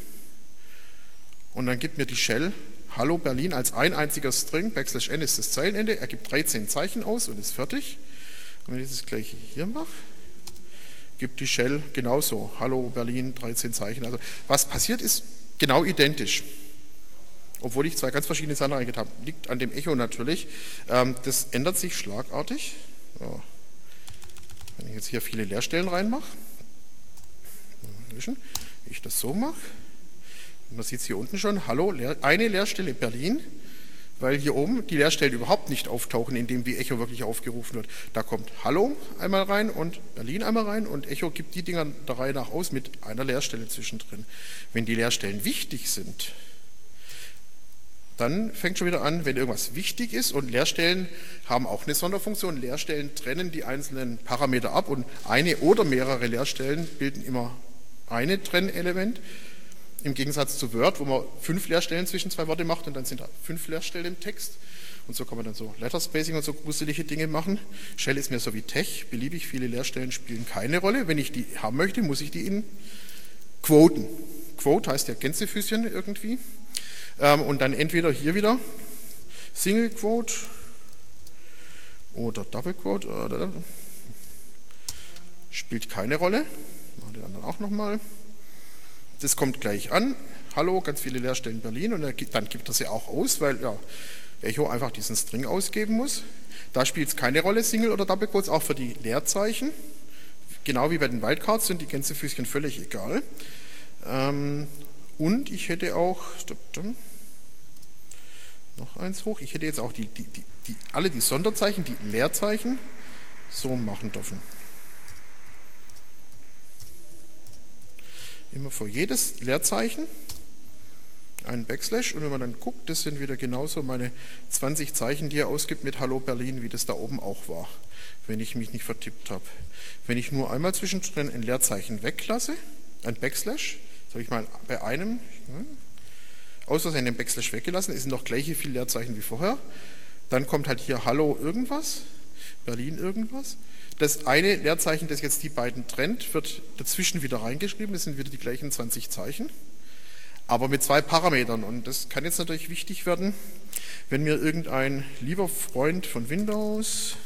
Und dann gibt mir die Shell Hallo Berlin als ein einziger String, Backslash n ist das Zeilenende, er gibt dreizehn Zeichen aus und ist fertig. Und wenn ich das gleiche hier mache, gibt die Shell genauso Hallo Berlin, dreizehn Zeichen. Also was passiert ist, genau identisch. Obwohl ich zwei ganz verschiedene Sachen reingegeben habe. Liegt an dem Echo natürlich. Das ändert sich schlagartig. So. Wenn ich jetzt hier viele Leerstellen reinmache, ich das so mache, man sieht es hier unten schon, Hallo, eine Leerstelle Berlin, weil hier oben die Leerstellen überhaupt nicht auftauchen, indem wie Echo wirklich aufgerufen wird. Da kommt Hallo einmal rein und Berlin einmal rein und Echo gibt die Dinger der Reihe nach aus mit einer Leerstelle zwischendrin. Wenn die Leerstellen wichtig sind, dann fängt schon wieder an, wenn irgendwas wichtig ist und Leerstellen haben auch eine Sonderfunktion. Leerstellen trennen die einzelnen Parameter ab und eine oder mehrere Leerstellen bilden immer eine Trennelement. Im Gegensatz zu Word, wo man fünf Leerstellen zwischen zwei Worte macht und dann sind da fünf Leerstellen im Text. Und so kann man dann so Letterspacing und so gruselige Dinge machen. Shell ist mir so wie Tech, beliebig viele Leerstellen spielen keine Rolle. Wenn ich die haben möchte, muss ich die in quoten. Quote heißt ja Gänsefüßchen irgendwie. Und dann entweder hier wieder Single Quote oder Double Quote. Oder spielt keine Rolle. Machen die anderen auch nochmal. Das kommt gleich an. Hallo, ganz viele Leerstellen in Berlin. Und dann gibt er sie auch aus, weil ja, Echo einfach diesen String ausgeben muss. Da spielt es keine Rolle, Single oder Double Quotes, auch für die Leerzeichen. Genau wie bei den Wildcards sind die Gänsefüßchen völlig egal. Ähm, und ich hätte auch, noch eins hoch, ich hätte jetzt auch die, die, die, die, alle die Sonderzeichen, die Leerzeichen so machen dürfen. Immer für jedes Leerzeichen einen Backslash und wenn man dann guckt, das sind wieder genauso meine zwanzig Zeichen, die er ausgibt mit Hallo Berlin, wie das da oben auch war, wenn ich mich nicht vertippt habe. Wenn ich nur einmal zwischendrin ein Leerzeichen weglasse, ein Backslash, das habe ich mal bei einem, ja, aus Versehen den Backslash weggelassen, es sind noch gleiche viele Leerzeichen wie vorher, dann kommt halt hier Hallo irgendwas, Berlin irgendwas. Das eine Leerzeichen, das jetzt die beiden trennt, wird dazwischen wieder reingeschrieben, das sind wieder die gleichen zwanzig Zeichen. Aber mit zwei Parametern. Und das kann jetzt natürlich wichtig werden, wenn mir irgendein lieber Freund von Windows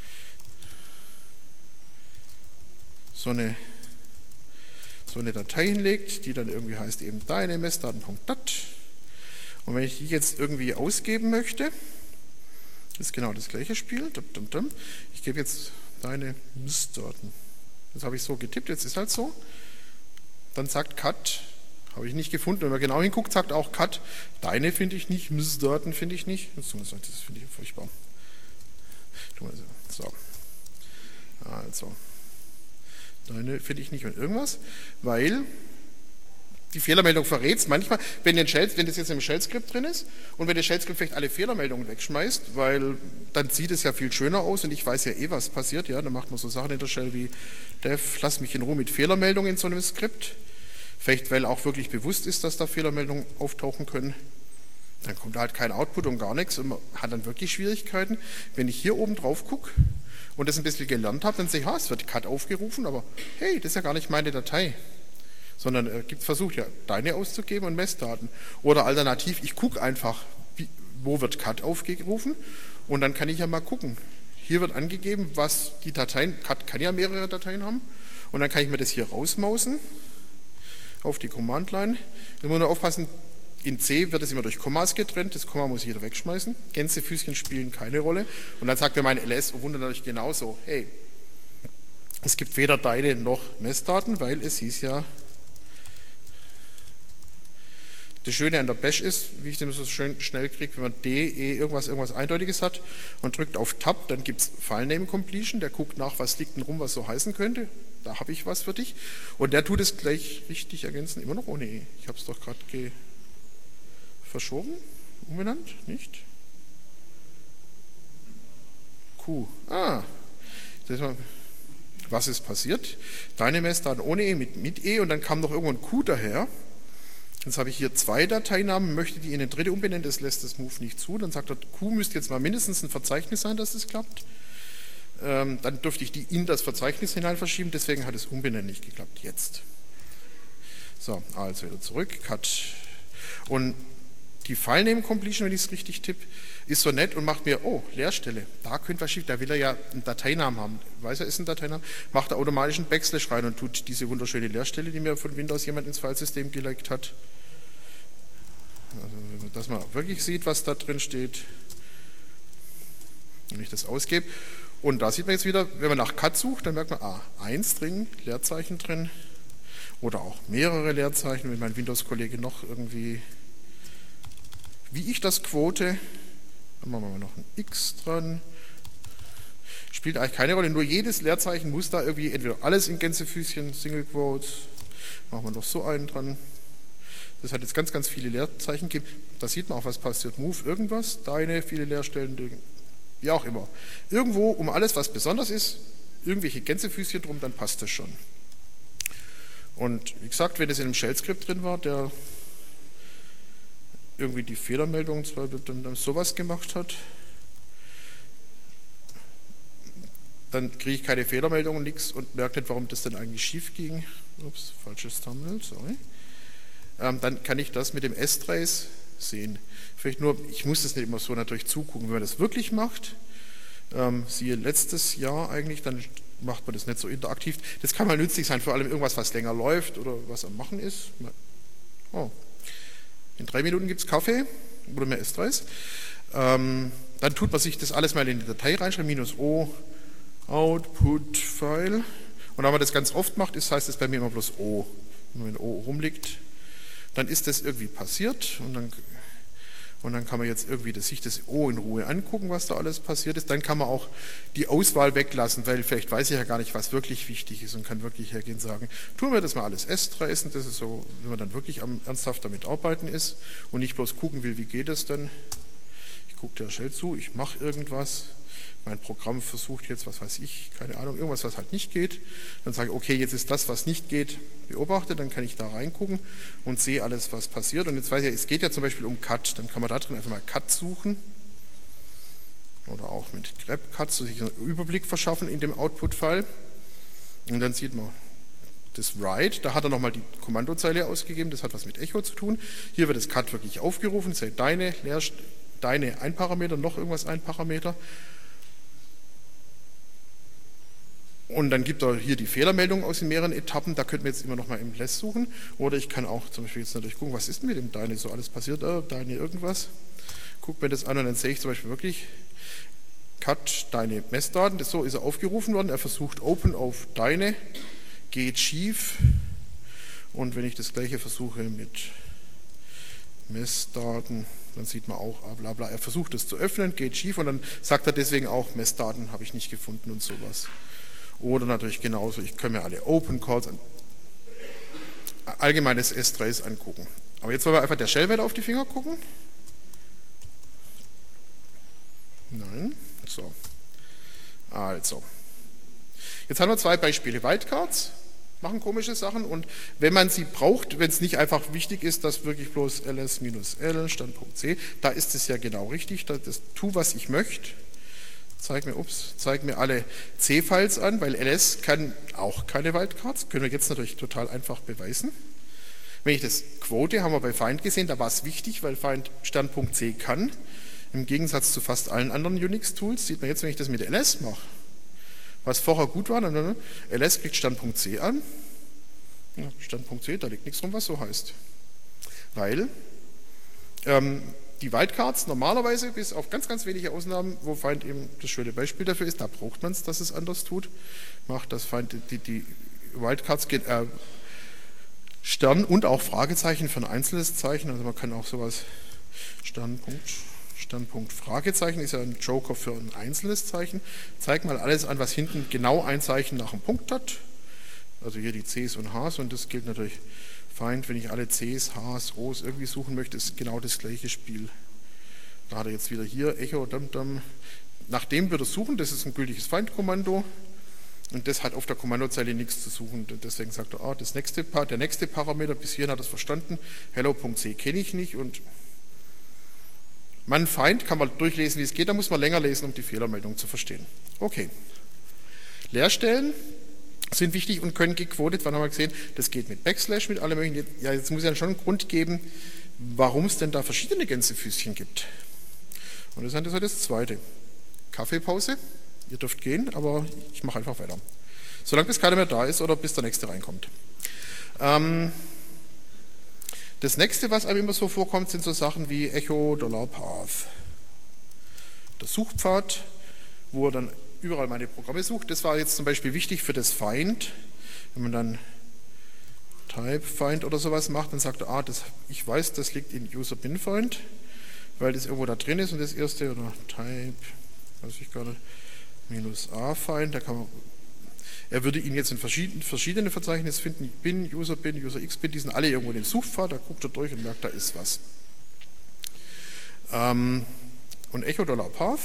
so eine, so eine Datei hinlegt, die dann irgendwie heißt eben deine Messdaten.dat. Und wenn ich die jetzt irgendwie ausgeben möchte, das ist genau das gleiche Spiel. Ich gebe jetzt deine Messdaten. Das habe ich so getippt, jetzt ist halt so. Dann sagt Cut, habe ich nicht gefunden. Wenn man genau hinguckt, sagt auch Cut, deine finde ich nicht, Missdaten finde ich nicht. Das finde ich furchtbar. So. Also. Deine finde ich nicht mit irgendwas, weil die Fehlermeldung verrät es manchmal, wenn, den Shell, wenn das jetzt im Shell-Skript drin ist und wenn der Shell-Skript vielleicht alle Fehlermeldungen wegschmeißt, weil dann sieht es ja viel schöner aus und ich weiß ja eh, was passiert. Ja, dann macht man so Sachen in der Shell wie Dev, lass mich in Ruhe mit Fehlermeldungen in so einem Skript. Vielleicht, weil auch wirklich bewusst ist, dass da Fehlermeldungen auftauchen können. Dann kommt da halt kein Output und gar nichts und man hat dann wirklich Schwierigkeiten. Wenn ich hier oben drauf gucke und das ein bisschen gelernt habe, dann sehe ich, ha, es wird Cut aufgerufen, aber hey, das ist ja gar nicht meine Datei. Sondern es äh, gibt versucht, ja, deine auszugeben und Messdaten. Oder alternativ, ich gucke einfach, wie, wo wird Cut aufgerufen und dann kann ich ja mal gucken. Hier wird angegeben, was die Dateien, Cut kann ja mehrere Dateien haben und dann kann ich mir das hier rausmausen auf die Command-Line. Ich muss nur aufpassen, in C wird es immer durch Kommas getrennt, das Komma muss ich wieder wegschmeißen. Gänsefüßchen spielen keine Rolle. Und dann sagt mir mein L S, oh Wunder, natürlich genauso, hey, es gibt weder deine noch Messdaten, weil es hieß ja, das Schöne an der Bash ist, wie ich das so schön schnell kriege, wenn man D, E, irgendwas, irgendwas Eindeutiges hat und drückt auf Tab, dann gibt es File-Name Completion, der guckt nach, was liegt denn rum, was so heißen könnte. Da habe ich was für dich. Und der tut es gleich richtig ergänzen, immer noch ohne E. Ich habe es doch gerade verschoben, umbenannt, nicht? Q. Ah, das war, was ist passiert? Deine Messdaten ohne E mit, mit E und dann kam noch irgendwo ein Q daher. Jetzt habe ich hier zwei Dateinamen, möchte die in eine dritte umbenennen, das lässt das Move nicht zu. Dann sagt er, Q müsste jetzt mal mindestens ein Verzeichnis sein, dass das klappt. Ähm, dann dürfte ich die in das Verzeichnis hinein verschieben, deswegen hat das Umbenennen nicht geklappt. Jetzt. So, also wieder zurück, Cut. Und die File-Name-Completion, wenn ich es richtig tippe, ist so nett und macht mir, oh, Leerstelle, da könnte was schief, da will er ja einen Dateinamen haben. Weiß er, ist ein Dateinamen, macht er automatisch einen Backslash rein und tut diese wunderschöne Leerstelle, die mir von Windows jemand ins Filesystem gelegt hat. Also, dass man wirklich sieht, was da drin steht, wenn ich das ausgebe. Und da sieht man jetzt wieder, wenn man nach Cut sucht, dann merkt man, ah, ein String, Leerzeichen drin oder auch mehrere Leerzeichen, wenn mein Windows-Kollege noch irgendwie, wie ich das quote, dann machen wir mal noch ein X dran, spielt eigentlich keine Rolle, nur jedes Leerzeichen muss da irgendwie, entweder alles in Gänsefüßchen, Single Quotes, machen wir noch so einen dran. Das hat jetzt ganz, ganz viele Leerzeichen gegeben. Da sieht man auch, was passiert. Move irgendwas, deine, viele Leerstellen, wie auch immer. Irgendwo um alles, was besonders ist, irgendwelche Gänsefüßchen drum, dann passt das schon. Und wie gesagt, wenn das in einem Shell-Skript drin war, der irgendwie die Fehlermeldung zwar dann sowas gemacht hat, dann kriege ich keine Fehlermeldung und nichts und merke nicht, warum das dann eigentlich schief ging. Ups, falsches Thumbnail, sorry. Ähm, dann kann ich das mit dem S-Trace sehen. Vielleicht nur, ich muss das nicht immer so natürlich zugucken, wenn man das wirklich macht. Ähm, siehe letztes Jahr eigentlich, dann macht man das nicht so interaktiv. Das kann mal nützlich sein, vor allem irgendwas, was länger läuft oder was am Machen ist. Oh. In drei Minuten gibt es Kaffee oder mehr S-Trace. Ähm, dann tut man sich das alles mal in die Datei reinschreiben, minus O, Output-File. Und wenn man das ganz oft macht, ist, heißt es bei mir immer bloß O. Wenn O rumliegt, dann ist das irgendwie passiert und dann, und dann kann man jetzt irgendwie das, sich das O in Ruhe angucken, was da alles passiert ist. Dann kann man auch die Auswahl weglassen, weil vielleicht weiß ich ja gar nicht, was wirklich wichtig ist und kann wirklich hergehen und sagen, tun wir das mal alles S-Trace, das ist so, wenn man dann wirklich am, ernsthaft damit arbeiten ist und nicht bloß gucken will, wie geht es dann. Ich gucke der Shell zu, ich mache irgendwas. Mein Programm versucht jetzt, was weiß ich, keine Ahnung, irgendwas, was halt nicht geht. Dann sage ich, okay, jetzt ist das, was nicht geht, beobachtet, dann kann ich da reingucken und sehe alles, was passiert. Und jetzt weiß ich, es geht ja zum Beispiel um Cut, dann kann man da drin einfach mal Cut suchen. Oder auch mit grep-cut, so sich einen Überblick verschaffen in dem Output-File. Und dann sieht man das Write, da hat er nochmal die Kommandozeile ausgegeben, das hat was mit Echo zu tun. Hier wird das Cut wirklich aufgerufen, sei deine, deine ein Parameter, noch irgendwas ein Parameter. Und dann gibt er hier die Fehlermeldung aus den mehreren Etappen, da könnten wir jetzt immer noch mal im Less suchen. Oder ich kann auch zum Beispiel jetzt natürlich gucken, was ist denn mit dem Deine so alles passiert, äh, Deine irgendwas. Guck mir das an und dann sehe ich zum Beispiel wirklich, Cut Deine Messdaten, das so ist er aufgerufen worden, er versucht Open auf Deine, geht schief. Und wenn ich das gleiche versuche mit Messdaten, dann sieht man auch, bla bla, er versucht es zu öffnen, geht schief und dann sagt er deswegen auch, Messdaten habe ich nicht gefunden und sowas. Oder natürlich genauso, ich kann mir alle Open Calls, an, allgemeines S-Trace angucken. Aber jetzt wollen wir einfach der Shell weiter auf die Finger gucken. Nein, so. Also. Jetzt haben wir zwei Beispiele. Wildcards machen komische Sachen und wenn man sie braucht, wenn es nicht einfach wichtig ist, dass wirklich bloß ls-l Standpunkt C, da ist es ja genau richtig, das, das tu, was ich möchte. Zeig mir, ups, zeig mir alle C-Files an, weil ls kann auch keine Wildcards, können wir jetzt natürlich total einfach beweisen. Wenn ich das quote, haben wir bei Find gesehen, da war es wichtig, weil Find Standpunkt C kann. Im Gegensatz zu fast allen anderen Unix-Tools sieht man jetzt, wenn ich das mit ls mache, was vorher gut war, dann ls kriegt Standpunkt C an. Ja, Standpunkt C, da liegt nichts rum, was so heißt. Weil ähm, die Wildcards normalerweise, bis auf ganz, ganz wenige Ausnahmen, wo Find eben das schöne Beispiel dafür ist, da braucht man es, dass es anders tut, macht das Find die, die Wildcards geht, äh, Stern und auch Fragezeichen für ein einzelnes Zeichen, also man kann auch sowas, Sternpunkt, Sternpunkt, Fragezeichen ist ja ein Joker für ein einzelnes Zeichen, zeigt mal alles an, was hinten genau ein Zeichen nach einem Punkt hat, also hier die Cs und Hs und das gilt natürlich Find, wenn ich alle Cs, Hs, Os irgendwie suchen möchte, ist genau das gleiche Spiel. Da hat er jetzt wieder hier Echo, dum, dum. Nach dem wird er suchen, das ist ein gültiges Find-Kommando und das hat auf der Kommandozeile nichts zu suchen. Deswegen sagt er, ah, das nächste, der nächste Parameter, bis hierhin hat er es verstanden, hello.c kenne ich nicht und man Find kann man durchlesen, wie es geht, da muss man länger lesen, um die Fehlermeldung zu verstehen. Okay. Leerstellen sind wichtig und können gequotet, wann haben wir gesehen, das geht mit Backslash, mit allem möglichen. Ja, jetzt muss ja schon einen Grund geben, warum es denn da verschiedene Gänsefüßchen gibt. Und das ist halt das zweite. Kaffeepause, ihr dürft gehen, aber ich mache einfach weiter. Solange bis keiner mehr da ist oder bis der nächste reinkommt. Ähm, das nächste, was einem immer so vorkommt, sind so Sachen wie Echo, $Path. Der Suchpfad, wo er dann überall meine Programme sucht. Das war jetzt zum Beispiel wichtig für das Find. Wenn man dann Type Find oder sowas macht, dann sagt er, ah, das, ich weiß, das liegt in User Bin Find, weil das irgendwo da drin ist und das erste, oder Type, weiß ich gar nicht, minus A Find, da kann man, er würde ihn jetzt in verschiedenen verschiedene Verzeichnissen finden, Bin, User Bin, User X Bin, die sind alle irgendwo in dem Suchpfad, da guckt er durch und merkt, da ist was. Ähm, und Echo $Path,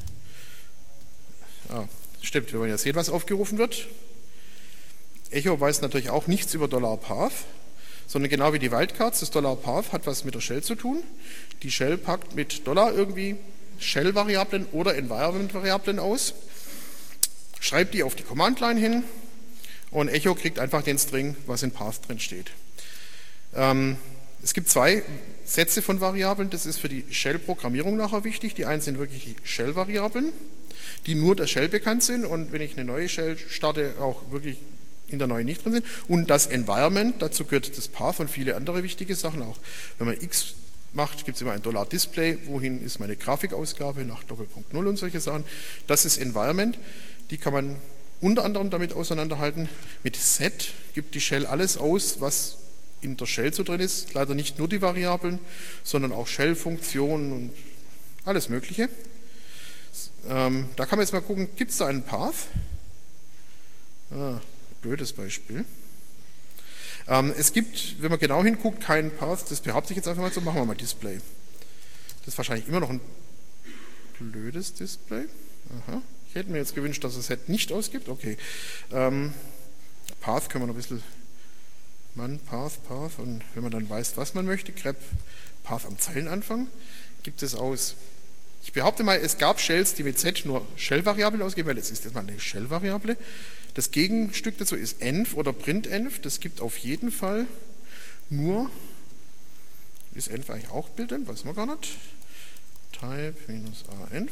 ah, stimmt, wir wollen ja sehen, was aufgerufen wird. Echo weiß natürlich auch nichts über $Path, sondern genau wie die Wildcards, das $Path hat was mit der Shell zu tun. Die Shell packt mit Dollar irgendwie Shell-Variablen oder Environment-Variablen aus. schreibe die auf die Command-Line hin und Echo kriegt einfach den String, was in Path drin steht. Ähm, es gibt zwei Sätze von Variablen, das ist für die Shell-Programmierung nachher wichtig. Die einen sind wirklich die Shell-Variablen, die nur der Shell bekannt sind und wenn ich eine neue Shell starte, auch wirklich in der neuen nicht drin sind. Und das Environment, dazu gehört das Path und viele andere wichtige Sachen auch. Wenn man X macht, gibt es immer ein $Display, wohin ist meine Grafikausgabe nach Doppelpunkt Null und solche Sachen. Das ist Environment, die kann man unter anderem damit auseinanderhalten. Mit Set gibt die Shell alles aus, was in der Shell so drin ist. Leider nicht nur die Variablen, sondern auch Shell-Funktionen und alles Mögliche. Ähm, da kann man jetzt mal gucken, gibt es da einen Path? Ah, blödes Beispiel. Ähm, es gibt, wenn man genau hinguckt, keinen Path, das behaupte ich jetzt einfach mal so, machen wir mal Display. Das ist wahrscheinlich immer noch ein blödes Display. Aha. Ich hätte mir jetzt gewünscht, dass es Set nicht ausgibt. Okay. Ähm, Path können wir noch ein bisschen, man, Path, Path, und wenn man dann weiß, was man möchte, grep Path am Zeilenanfang, gibt es aus. Ich behaupte mal, es gab Shells, die mit Z nur Shell-Variablen ausgeben, weil jetzt ist das mal eine Shell-Variable. Das Gegenstück dazu ist env oder printEnv. Das gibt auf jeden Fall nur, ist env eigentlich auch Bildend? Weiß man gar nicht. Type-env.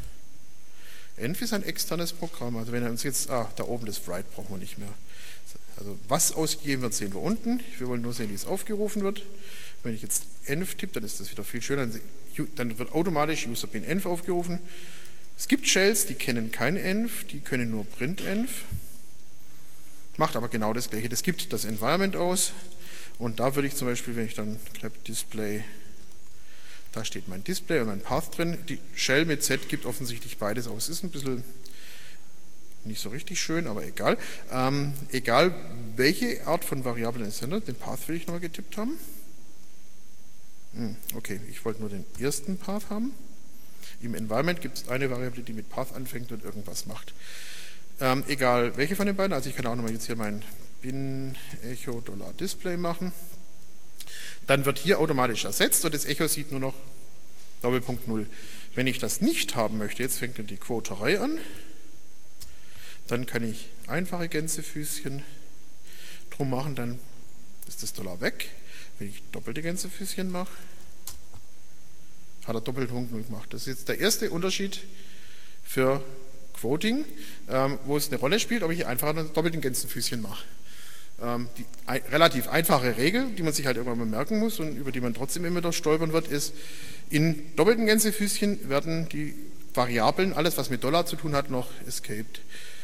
Env ist ein externes Programm. Also wenn er uns jetzt, ah, da oben das Write brauchen wir nicht mehr. Also was ausgegeben wird, sehen wir unten. Wir wollen nur sehen, wie es aufgerufen wird. Wenn ich jetzt env tippe, dann ist das wieder viel schöner. Dann wird automatisch user-bin-env aufgerufen. Es gibt Shells, die kennen kein env, die können nur printEnv. Macht aber genau das Gleiche. Das gibt das Environment aus und da würde ich zum Beispiel, wenn ich dann grep Display, da steht mein Display und mein Path drin. Die Shell mit Z gibt offensichtlich beides aus. Ist ein bisschen nicht so richtig schön, aber egal. Ähm, egal, welche Art von Variablen es sind, den Path will ich nochmal getippt haben. Hm, okay, ich wollte nur den ersten Path haben. Im Environment gibt es eine Variable, die mit Path anfängt und irgendwas macht. Ähm, egal welche von den beiden, also ich kann auch nochmal jetzt hier mein bin Echo $Display machen. Dann wird hier automatisch ersetzt und das Echo sieht nur noch Doppelpunkt Null. Wenn ich das nicht haben möchte, jetzt fängt dann die Quoterei an, dann kann ich einfache Gänsefüßchen drum machen, dann ist das Dollar weg. Wenn ich doppelte Gänsefüßchen mache, hat er Doppelpunkt Null gemacht. Das ist jetzt der erste Unterschied für Quoting, ähm, wo es eine Rolle spielt, ob ich einfach einen doppelten Gänsefüßchen mache. Ähm, die ein, relativ einfache Regel, die man sich halt irgendwann mal merken muss und über die man trotzdem immer wieder stolpern wird, ist, in doppelten Gänsefüßchen werden die Variablen, alles was mit Dollar zu tun hat, noch escaped.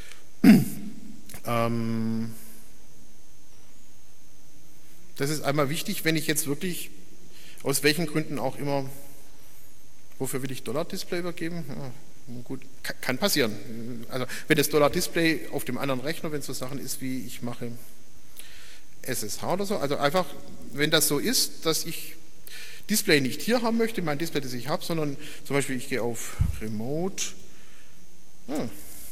ähm, das ist einmal wichtig, wenn ich jetzt wirklich, aus welchen Gründen auch immer, wofür will ich $Display übergeben? Ja, gut, kann passieren. Also wenn das $Display auf dem anderen Rechner, wenn es so Sachen ist wie ich mache S S H oder so, also einfach, wenn das so ist, dass ich Display nicht hier haben möchte, mein Display, das ich habe, sondern zum Beispiel ich gehe auf Remote, ah,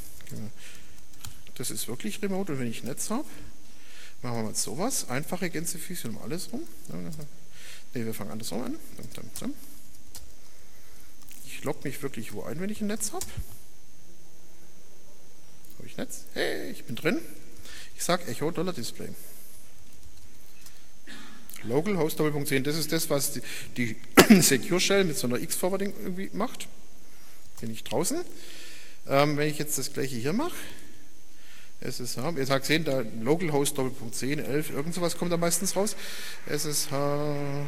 das ist wirklich Remote und wenn ich Netz habe, machen wir mal sowas, einfache Gänsefüßchen um alles rum. Ne, wir fangen andersrum an. Ich logge mich wirklich wo ein, wenn ich ein Netz habe. Habe ich Netz? Hey, ich bin drin. Ich sage Echo $Display. Localhost Doppelpunkt zehn, das ist das, was die, die Secure Shell mit so einer X-Forwarding irgendwie macht. Bin ich draußen. Ähm, wenn ich jetzt das gleiche hier mache, S S H, ihr habt gesehen, da Localhost Doppelpunkt zehn, elf, irgend sowas kommt da meistens raus. S S H,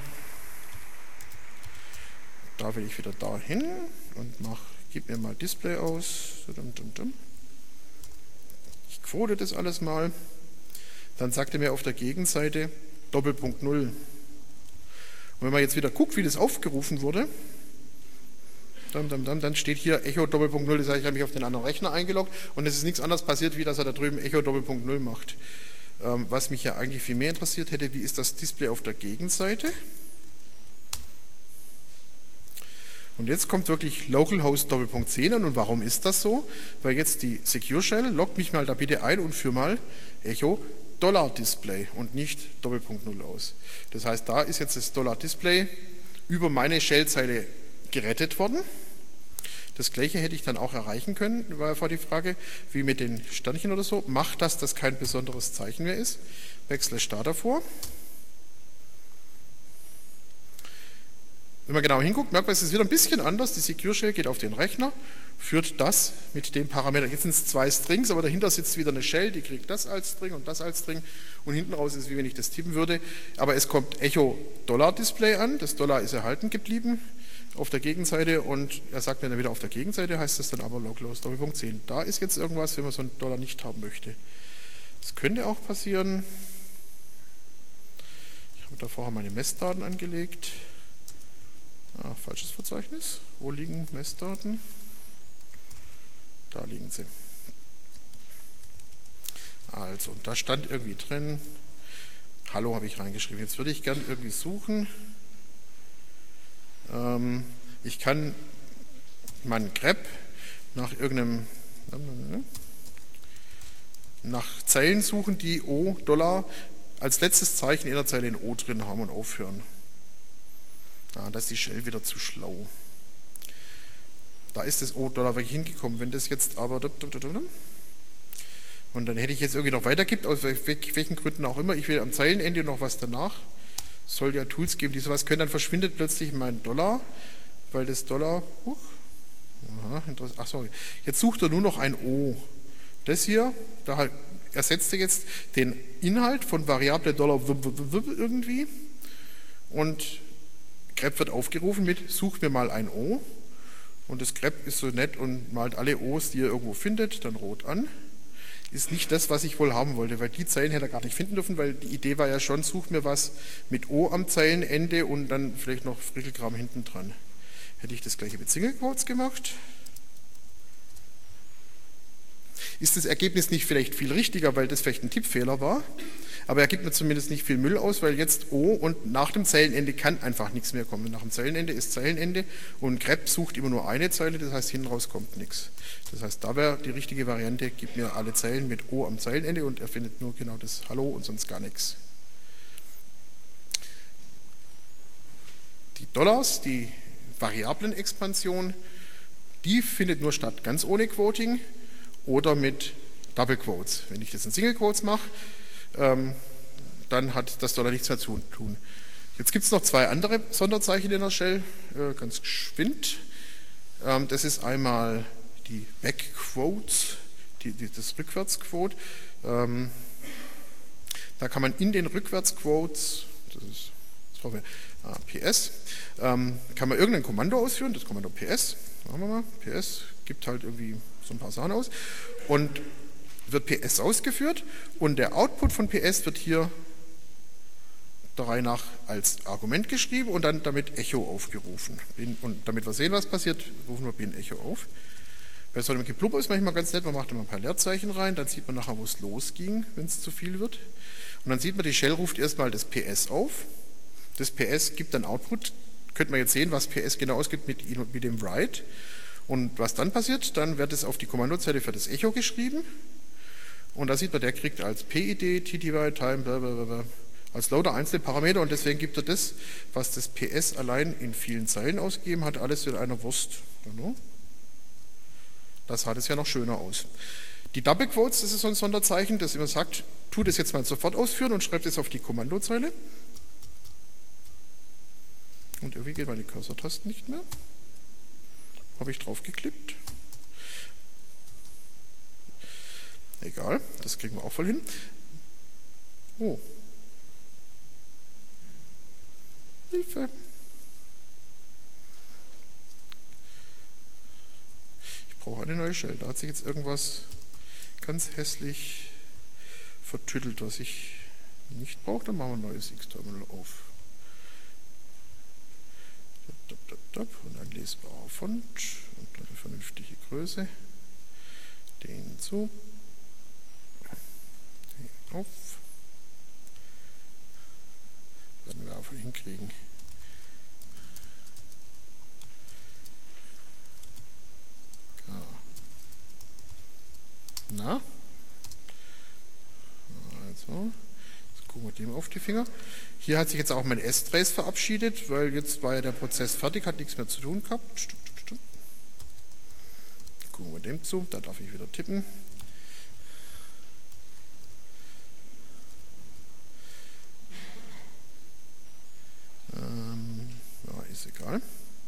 da will ich wieder dahin und mach, gib mir mal Display aus. Ich quote das alles mal. Dann sagt er mir auf der Gegenseite Doppelpunkt Null. Und wenn man jetzt wieder guckt, wie das aufgerufen wurde, dann, dann, dann, dann steht hier Echo Doppelpunkt Null, das heißt, ich habe mich auf den anderen Rechner eingeloggt und es ist nichts anderes passiert, wie dass er da drüben Echo Doppelpunkt Null macht. Ähm, was mich ja eigentlich viel mehr interessiert hätte, wie ist das Display auf der Gegenseite? Und jetzt kommt wirklich Localhost Doppelpunkt zehn an. Und warum ist das so? Weil jetzt die Secure Shell loggt mich mal da bitte ein und führe mal Echo $Display und nicht Doppelpunkt Null aus. Das heißt, da ist jetzt das $Display über meine Shell-Zeile gerettet worden. Das gleiche hätte ich dann auch erreichen können, war vor die Frage, wie mit den Sternchen oder so. Macht das, dass kein besonderes Zeichen mehr ist. Backslash da davor. Wenn man genau hinguckt, merkt man, es ist wieder ein bisschen anders. Die Secure Shell geht auf den Rechner, führt das mit dem Parameter. Jetzt sind es zwei Strings, aber dahinter sitzt wieder eine Shell, die kriegt das als String und das als String. Und hinten raus ist es, wie wenn ich das tippen würde. Aber es kommt Echo Dollar Display an. Das Dollar ist erhalten geblieben auf der Gegenseite. Und er sagt mir dann wieder auf der Gegenseite, heißt das dann aber loglos Doppelpunkt zehn. Da ist jetzt irgendwas, wenn man so einen Dollar nicht haben möchte. Das könnte auch passieren. Ich habe da vorher meine Messdaten angelegt. Ah, falsches Verzeichnis. Wo liegen Messdaten? Da liegen sie. Also, und da stand irgendwie drin, Hallo habe ich reingeschrieben. Jetzt würde ich gern irgendwie suchen. Ähm, ich kann meinen grep nach irgendeinem, nach Zeilen suchen, die O, Dollar, als letztes Zeichen in der Zeile in O drin haben und aufhören. Ah, da ist die Shell wieder zu schlau. Da ist das O-Dollar wirklich hingekommen. Wenn das jetzt aber... Und dann hätte ich jetzt irgendwie noch weitergibt, aus welchen Gründen auch immer. Ich will am Zeilenende noch was danach. Es soll ja Tools geben, die sowas können. Dann verschwindet plötzlich mein Dollar, weil das Dollar... Huch, aha, interessant. Ach, sorry. Jetzt sucht er nur noch ein O. Das hier, da ersetzt er jetzt den Inhalt von Variable Dollar irgendwie und grep wird aufgerufen mit, such mir mal ein O. Und das grep ist so nett und malt alle O's, die er irgendwo findet, dann rot an. Ist nicht das, was ich wohl haben wollte, weil die Zeilen hätte er gar nicht finden dürfen, weil die Idee war ja schon, such mir was mit O am Zeilenende und dann vielleicht noch Frickelkram hinten dran. Hätte ich das gleiche mit Single Quotes gemacht. Ist das Ergebnis nicht vielleicht viel richtiger, weil das vielleicht ein Tippfehler war? Aber er gibt mir zumindest nicht viel Müll aus, weil jetzt O und nach dem Zeilenende kann einfach nichts mehr kommen. Nach dem Zeilenende ist Zeilenende und grep sucht immer nur eine Zeile, das heißt hinten raus kommt nichts. Das heißt, da wäre die richtige Variante, gib mir alle Zeilen mit O am Zeilenende und er findet nur genau das Hallo und sonst gar nichts. Die Dollars, die Variablenexpansion, die findet nur statt ganz ohne Quoting oder mit Double Quotes. Wenn ich das in Single Quotes mache, ähm, dann hat das Dollar nichts mehr zu tun. Jetzt gibt es noch zwei andere Sonderzeichen in der Shell, äh, ganz geschwind. Ähm, das ist einmal die Backquotes, die, die, das Rückwärtsquote. Ähm, da kann man in den Rückwärtsquotes, das ist das brauchen wir, ah, P S, ähm, kann man irgendein Kommando ausführen, das Kommando P S, machen wir mal, P S gibt halt irgendwie so ein paar Sachen aus und wird P S ausgeführt und der Output von P S wird hier der Reihe nach als Argument geschrieben und dann damit Echo aufgerufen. Und damit wir sehen, was passiert, rufen wir bin Echo auf. Bei so einem Geblubber ist manchmal ganz nett, man macht immer ein paar Leerzeichen rein, dann sieht man nachher, wo es losging, wenn es zu viel wird. Und dann sieht man, die Shell ruft erstmal das P S auf. Das P S gibt dann Output. Könnte man jetzt sehen, was P S genau ausgibt mit, mit dem Write. Und was dann passiert, dann wird es auf die Kommandozeile für das Echo geschrieben. Und da sieht man, der kriegt als P I D, T T Y, Time, blablabla, als lauter einzelne Parameter und deswegen gibt er das, was das P S allein in vielen Zeilen ausgegeben hat, alles in einer Wurst. Das sah es ja noch schöner aus. Die Double Quotes, das ist so ein Sonderzeichen, das immer sagt, tu das jetzt mal sofort ausführen und schreibt es auf die Kommandozeile. Und irgendwie gehen meine Cursor-Tasten nicht mehr. Habe ich drauf geklickt. Egal, das kriegen wir auch voll hin. Oh. Hilfe. Ich brauche eine neue Shell. Da hat sich jetzt irgendwas ganz hässlich vertüttelt, was ich nicht brauche. Dann machen wir ein neues X-Terminal auf. Und ein lesbarer Font und eine vernünftige Größe. Den zu. Auf. Werden wir einfach hinkriegen. Ja. Na? Also, jetzt gucken wir dem auf die Finger. Hier hat sich jetzt auch mein S-Trace verabschiedet, weil jetzt war ja der Prozess fertig, hat nichts mehr zu tun gehabt. gucken wir dem zu, da darf ich wieder tippen. Ähm, ja, ist egal.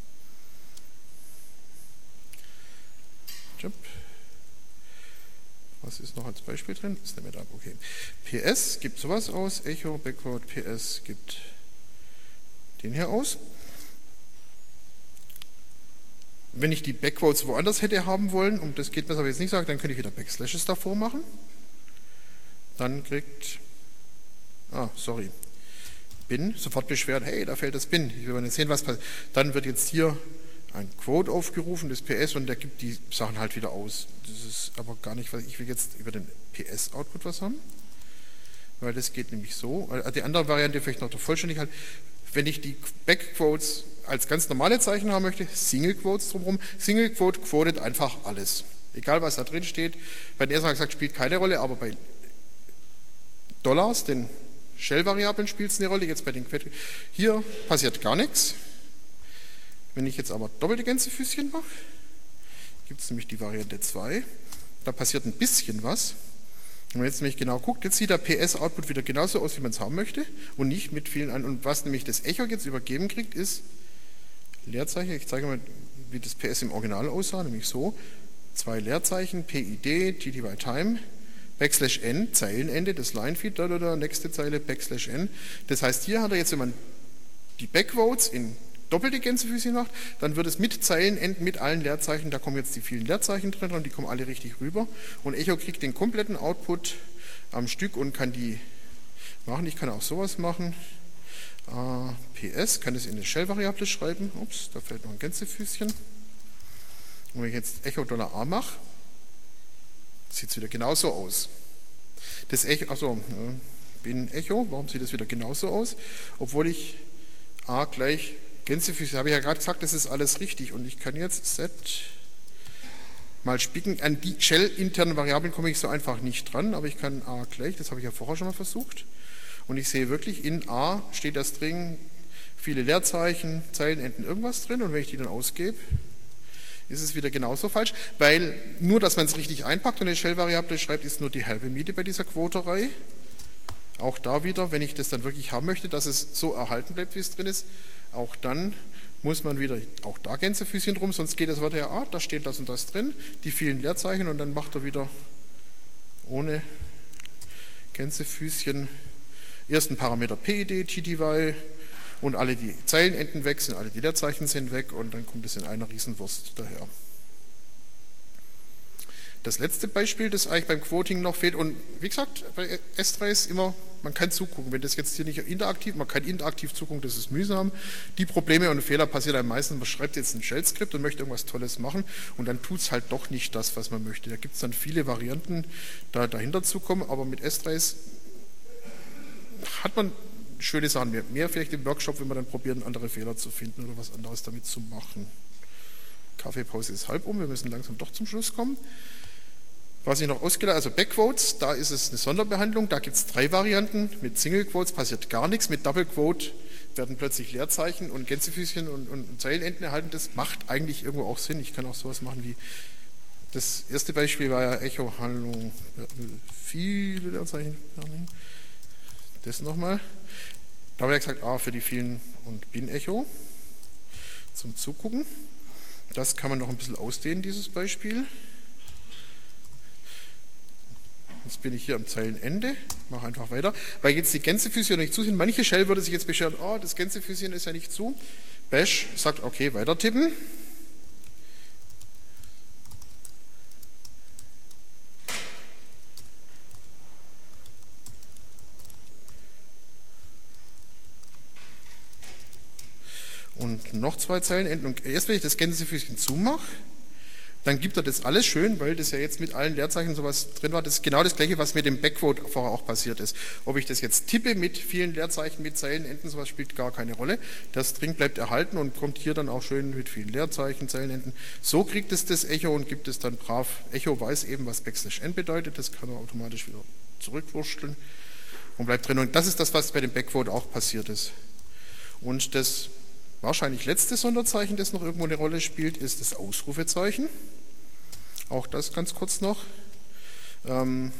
Was ist noch als Beispiel drin? Ist der mit ab, okay. P S gibt sowas aus, Echo, Backquote, P S gibt den hier aus. Wenn ich die Backquotes woanders hätte haben wollen, und das geht mir aber jetzt nicht sagen, dann könnte ich wieder Backslashes davor machen. Dann kriegt, ah, sorry, Bin, sofort beschwert, hey, da fällt das Bin. Ich will mal jetzt sehen, was passiert. Dann wird jetzt hier ein Quote aufgerufen, das P S, und der gibt die Sachen halt wieder aus. Das ist aber gar nicht, weil ich will jetzt über den P S-Output was haben, weil das geht nämlich so. Die andere Variante vielleicht noch der Vollständigkeit, wenn ich die Backquotes als ganz normale Zeichen haben möchte, Single Quotes drumherum, Single Quote quotet einfach alles. Egal was da drin steht. Bei den ersten habe ich gesagt, spielt keine Rolle, aber bei Dollars, den Shell-Variablen, spielt es eine Rolle. Jetzt bei den Quet hier passiert gar nichts. Wenn ich jetzt aber doppelte Gänsefüßchen mache, gibt es nämlich die Variante zwei. Da passiert ein bisschen was. Wenn man jetzt nämlich genau guckt, jetzt sieht der P S-Output wieder genauso aus, wie man es haben möchte und nicht mit vielen an. Und was nämlich das Echo jetzt übergeben kriegt, ist Leerzeichen. Ich zeige mal, wie das P S im Original aussah, nämlich so. Zwei Leerzeichen, P I D, T T Y Time, Backslash N, Zeilenende, das Linefeed, da, da, da, nächste Zeile, Backslash N. Das heißt, hier hat er jetzt, wenn man die Backquotes in doppelte Gänsefüßchen macht, dann wird es mit Zeilenenden, mit allen Leerzeichen, da kommen jetzt die vielen Leerzeichen drin und die kommen alle richtig rüber. Und Echo kriegt den kompletten Output am Stück und kann die machen. Ich kann auch sowas machen. Uh, P S, kann es in eine Shell-Variable schreiben. Ups, da fällt noch ein Gänsefüßchen. Und wenn ich jetzt Echo Dollar $A mache, sieht es wieder genauso aus. Das Echo, achso, ja, bin Echo, warum sieht es wieder genauso aus? Obwohl ich A gleich Gänsefüßchen, habe ich ja gerade gesagt, das ist alles richtig. Und ich kann jetzt Set mal spicken. An die Shell-internen Variablen komme ich so einfach nicht dran, aber ich kann A gleich, das habe ich ja vorher schon mal versucht. Und ich sehe wirklich, in A steht der String, viele Leerzeichen, Zeilenenden, irgendwas drin. Und wenn ich die dann ausgebe, ist es wieder genauso falsch, weil nur, dass man es richtig einpackt und eine Shell-Variable schreibt, ist nur die halbe Miete bei dieser Quoterei. Auch da wieder, wenn ich das dann wirklich haben möchte, dass es so erhalten bleibt, wie es drin ist, auch dann muss man wieder, auch da Gänsefüßchen drum, sonst geht das weiter, ja, ah, da steht das und das drin, die vielen Leerzeichen, und dann macht er wieder ohne Gänsefüßchen ersten Parameter P I D, T T Y und alle die Zeilenenden weg sind, alle die Leerzeichen sind weg, und dann kommt es in einer Riesenwurst daher. Das letzte Beispiel, das eigentlich beim Quoting noch fehlt, und wie gesagt, bei S drei ist immer, man kann zugucken, wenn das jetzt hier nicht interaktiv, man kann interaktiv zugucken, das ist mühsam. Die Probleme und Fehler passieren am meisten, man schreibt jetzt ein Shell-Skript und möchte irgendwas Tolles machen und dann tut es halt doch nicht das, was man möchte. Da gibt es dann viele Varianten, da dahinter zu kommen, aber mit S drei hat man schöne Sachen, mehr, mehr vielleicht im Workshop, wenn man dann probiert, andere Fehler zu finden oder was anderes damit zu machen. Kaffeepause ist halb um, wir müssen langsam doch zum Schluss kommen. Was ich noch ausgeleitet, also Backquotes, da ist es eine Sonderbehandlung, da gibt es drei Varianten. Mit Single Quotes passiert gar nichts, mit Double Quote werden plötzlich Leerzeichen und Gänsefüßchen und, und, und Zeilenenden erhalten. Das macht eigentlich irgendwo auch Sinn. Ich kann auch sowas machen wie, das erste Beispiel war ja Echo, hallo, viele Leerzeichen. Das nochmal. Da habe ich gesagt, ah, für die vielen und bin Echo zum Zugucken. Das kann man noch ein bisschen ausdehnen, dieses Beispiel. Jetzt bin ich hier am Zeilenende, mache einfach weiter, weil jetzt die Gänsefüßchen nicht zu sind. Manche Shell würde sich jetzt beschweren, oh, das Gänsefüßchen ist ja nicht zu. Bash sagt, okay, weiter tippen. Und noch zwei Zeilenenden. Und erst wenn ich das Gänsefüßchen zumache, dann gibt er das alles schön, weil das ja jetzt mit allen Leerzeichen sowas drin war. Das ist genau das Gleiche, was mit dem Backquote vorher auch passiert ist. Ob ich das jetzt tippe mit vielen Leerzeichen, mit Zeilenenden, sowas spielt gar keine Rolle. Der String bleibt erhalten und kommt hier dann auch schön mit vielen Leerzeichen, Zeilenenden. So kriegt es das Echo und gibt es dann brav. Echo weiß eben, was Backslash N bedeutet. Das kann er automatisch wieder zurückwursteln und bleibt drin. Und das ist das, was bei dem Backquote auch passiert ist. Und das wahrscheinlich letzte Sonderzeichen, das noch irgendwo eine Rolle spielt, ist das Ausrufezeichen. Auch das ganz kurz noch. Ähm,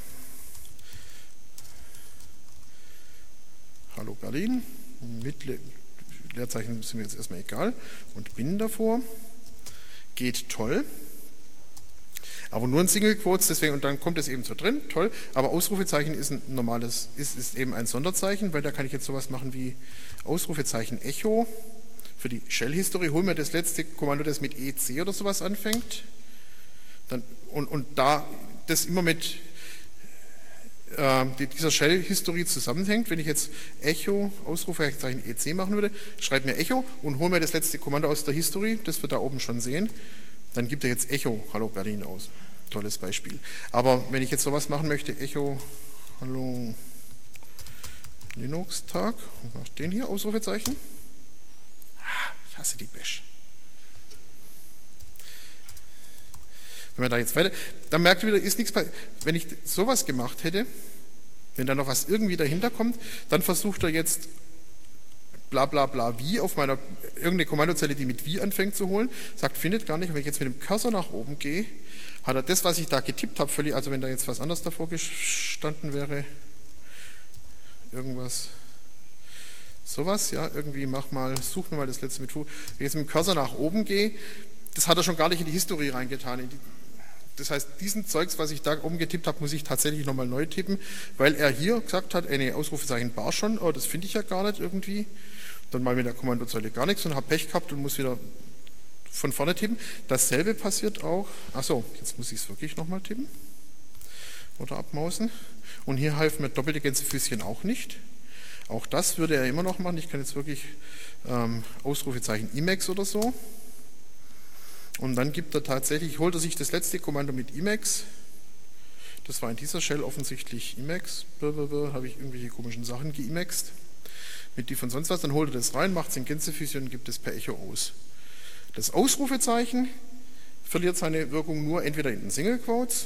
Hallo Berlin, mit Le Leerzeichen ist mir jetzt erstmal egal und bin davor. Geht toll. Aber nur ein Single Quotes, deswegen, und dann kommt es eben so drin, toll. Aber Ausrufezeichen ist ein normales, ist, ist eben ein Sonderzeichen, weil da kann ich jetzt sowas machen wie Ausrufezeichen Echo. Für die Shell-History hol mir das letzte Kommando, das mit E C oder sowas anfängt. Dann, und, und da das immer mit äh, dieser Shell-History zusammenhängt, wenn ich jetzt Echo, Ausrufezeichen E C machen würde, schreibe mir Echo und hol mir das letzte Kommando aus der History, das wir da oben schon sehen. Dann gibt er jetzt Echo Hallo Berlin aus. Tolles Beispiel. Aber wenn ich jetzt sowas machen möchte, Echo Hallo Linux Tag, mach den hier, Ausrufezeichen. Ich hasse die Bash. Wenn man da jetzt weiter, dann merkt ihr wieder, ist nichts passiert. Wenn ich sowas gemacht hätte, wenn da noch was irgendwie dahinter kommt, dann versucht er jetzt bla bla bla wie auf meiner irgendeine Kommandozelle, die mit wie anfängt zu holen, sagt, findet gar nicht. Und wenn ich jetzt mit dem Cursor nach oben gehe, hat er das, was ich da getippt habe, völlig, also wenn da jetzt was anderes davor gestanden wäre, irgendwas, sowas, ja, irgendwie mach mal, such mir mal das letzte mit, wenn ich jetzt mit dem Cursor nach oben gehe, das hat er schon gar nicht in die History reingetan. In die, das heißt, diesen Zeugs, was ich da oben getippt habe, muss ich tatsächlich nochmal neu tippen, weil er hier gesagt hat, eine Ausrufezeichen bar schon, oh, das finde ich ja gar nicht irgendwie. Dann mal mit der Kommandozeile gar nichts und habe Pech gehabt und muss wieder von vorne tippen. Dasselbe passiert auch, achso, jetzt muss ich es wirklich nochmal tippen oder abmausen. Und hier half mir doppelte Gänsefüßchen auch nicht. Auch das würde er immer noch machen. Ich kann jetzt wirklich ähm, Ausrufezeichen Emacs oder so. Und dann gibt er tatsächlich, holt er sich das letzte Kommando mit Emacs. Das war in dieser Shell offensichtlich Emacs. Habe ich irgendwelche komischen Sachen geemaxt. Mit die von sonst was. Dann holt er das rein, macht es in Gänsefüßchen und gibt es per Echo aus. Das Ausrufezeichen verliert seine Wirkung nur entweder in den Single Quotes.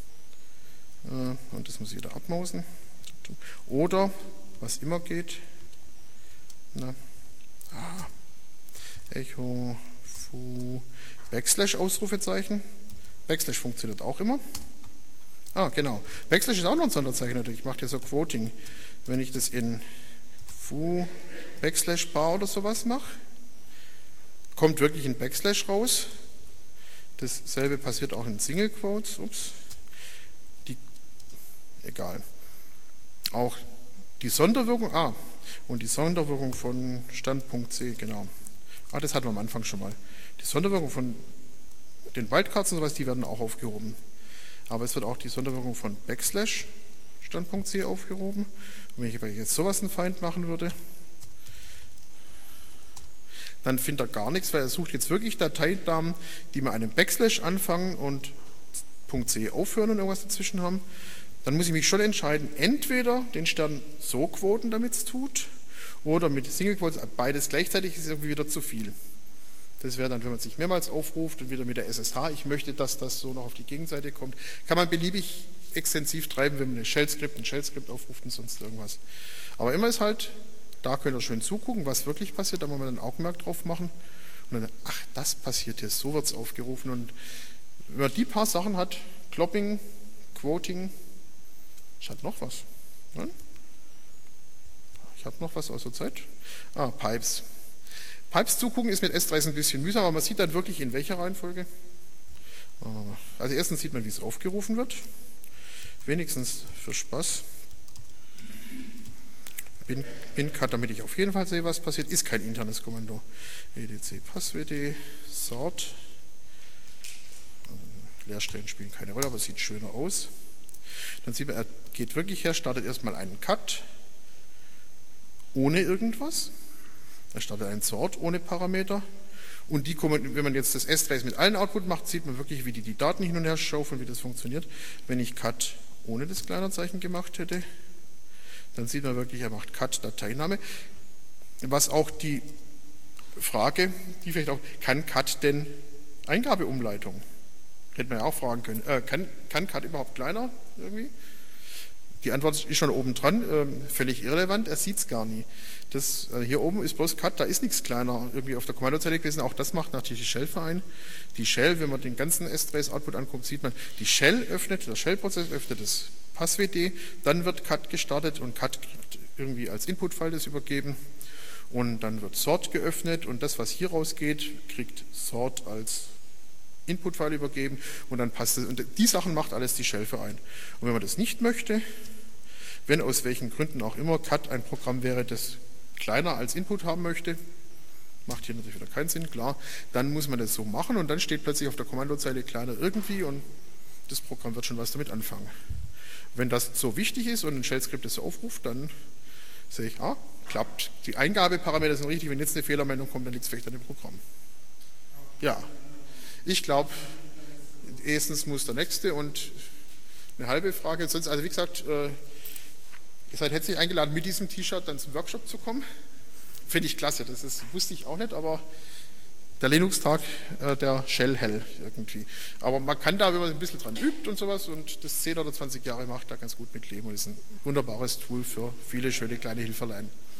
Und das muss ich wieder abmausen. Oder, was immer geht, na, ah, Echo, Fu, Backslash Ausrufezeichen. Backslash funktioniert auch immer. Ah, genau. Backslash ist auch noch ein Sonderzeichen natürlich. Ich mache ja so Quoting. Wenn ich das in Fu, Backslash Bar oder sowas mache, kommt wirklich ein Backslash raus. Dasselbe passiert auch in Single Quotes. Ups. Die, egal. Auch die Sonderwirkung, ah, und die Sonderwirkung von Standpunkt C, genau. Ah, das hatten wir am Anfang schon mal. Die Sonderwirkung von den Wildcards und sowas, die werden auch aufgehoben. Aber es wird auch die Sonderwirkung von Backslash Standpunkt C aufgehoben. Und wenn ich jetzt sowas einen Feind machen würde, dann findet er gar nichts, weil er sucht jetzt wirklich Dateinamen, die mit einem Backslash anfangen und .c aufhören und irgendwas dazwischen haben. Dann muss ich mich schon entscheiden, entweder den Stern so quoten, damit es tut, oder mit Single Quotes, beides gleichzeitig ist irgendwie wieder zu viel. Das wäre dann, wenn man sich mehrmals aufruft und wieder mit der S S H, ich möchte, dass das so noch auf die Gegenseite kommt, kann man beliebig extensiv treiben, wenn man ein Shell-Skript, ein Shell-Skript aufruft und sonst irgendwas. Aber immer ist halt, da könnt ihr schön zugucken, was wirklich passiert, da muss man dann ein Augenmerk drauf machen und dann, ach, das passiert jetzt, so wird es aufgerufen. Und wenn man die paar Sachen hat, Clopping, Quoting, ich hatte noch was. Ne? Ich habe noch was aus der Zeit. Ah, Pipes. Pipes zugucken ist mit S drei ein bisschen mühsam, aber man sieht dann wirklich in welcher Reihenfolge. Also erstens sieht man, wie es aufgerufen wird. Wenigstens für Spaß. Bin, Bin-Cut, damit ich auf jeden Fall sehe, was passiert, ist kein internes Kommando. edc passwd, sort. Leerstellen spielen keine Rolle, aber es sieht schöner aus. Dann sieht man, er geht wirklich her, startet erstmal einen Cut ohne irgendwas. Er startet einen Sort ohne Parameter. Und die, wenn man jetzt das S drei mit allen Output macht, sieht man wirklich, wie die die Daten hin und her schaufeln, wie das funktioniert. Wenn ich Cut ohne das Kleinerzeichen gemacht hätte, dann sieht man wirklich, er macht Cut Dateiname. Was auch die Frage, die vielleicht auch, kann Cut denn Eingabeumleitung? Hätte man ja auch fragen können. Äh, kann, kann Cut überhaupt kleiner irgendwie? Die Antwort ist schon oben dran, ähm, völlig irrelevant, er sieht es gar nie. Das, äh, hier oben ist bloß Cut, da ist nichts kleiner irgendwie auf der Kommandozeile gewesen, auch das macht natürlich die Shell-Verein. Die Shell, wenn man den ganzen S-Trace-Output anguckt, sieht man, die Shell öffnet, der Shell-Prozess öffnet das Pass-W D, dann wird Cut gestartet und Cut kriegt irgendwie als Input-File das übergeben und dann wird Sort geöffnet und das, was hier rausgeht, kriegt Sort als Input-File übergeben und dann passt es. Und die Sachen macht alles die Shell-Verein. Und wenn man das nicht möchte, wenn aus welchen Gründen auch immer Cut ein Programm wäre, das kleiner als Input haben möchte, macht hier natürlich wieder keinen Sinn, klar, dann muss man das so machen und dann steht plötzlich auf der Kommandozeile kleiner irgendwie und das Programm wird schon was damit anfangen. Wenn das so wichtig ist und ein Shell-Skript das so aufruft, dann sehe ich, ah, klappt. Die Eingabeparameter sind richtig, wenn jetzt eine Fehlermeldung kommt, dann liegt es vielleicht an dem Programm. Ja, ich glaube, erstens muss der nächste und eine halbe Frage, sonst, also wie gesagt, äh, ihr seid herzlich eingeladen, mit diesem T-Shirt dann zum Workshop zu kommen. Finde ich klasse, das ist, wusste ich auch nicht, aber der Linux-Tag äh, der Shell-Hell irgendwie. Aber man kann da, wenn man ein bisschen dran übt und sowas und das zehn oder zwanzig Jahre macht, da ganz gut mitleben und ist ein wunderbares Tool für viele schöne kleine Hilferlein.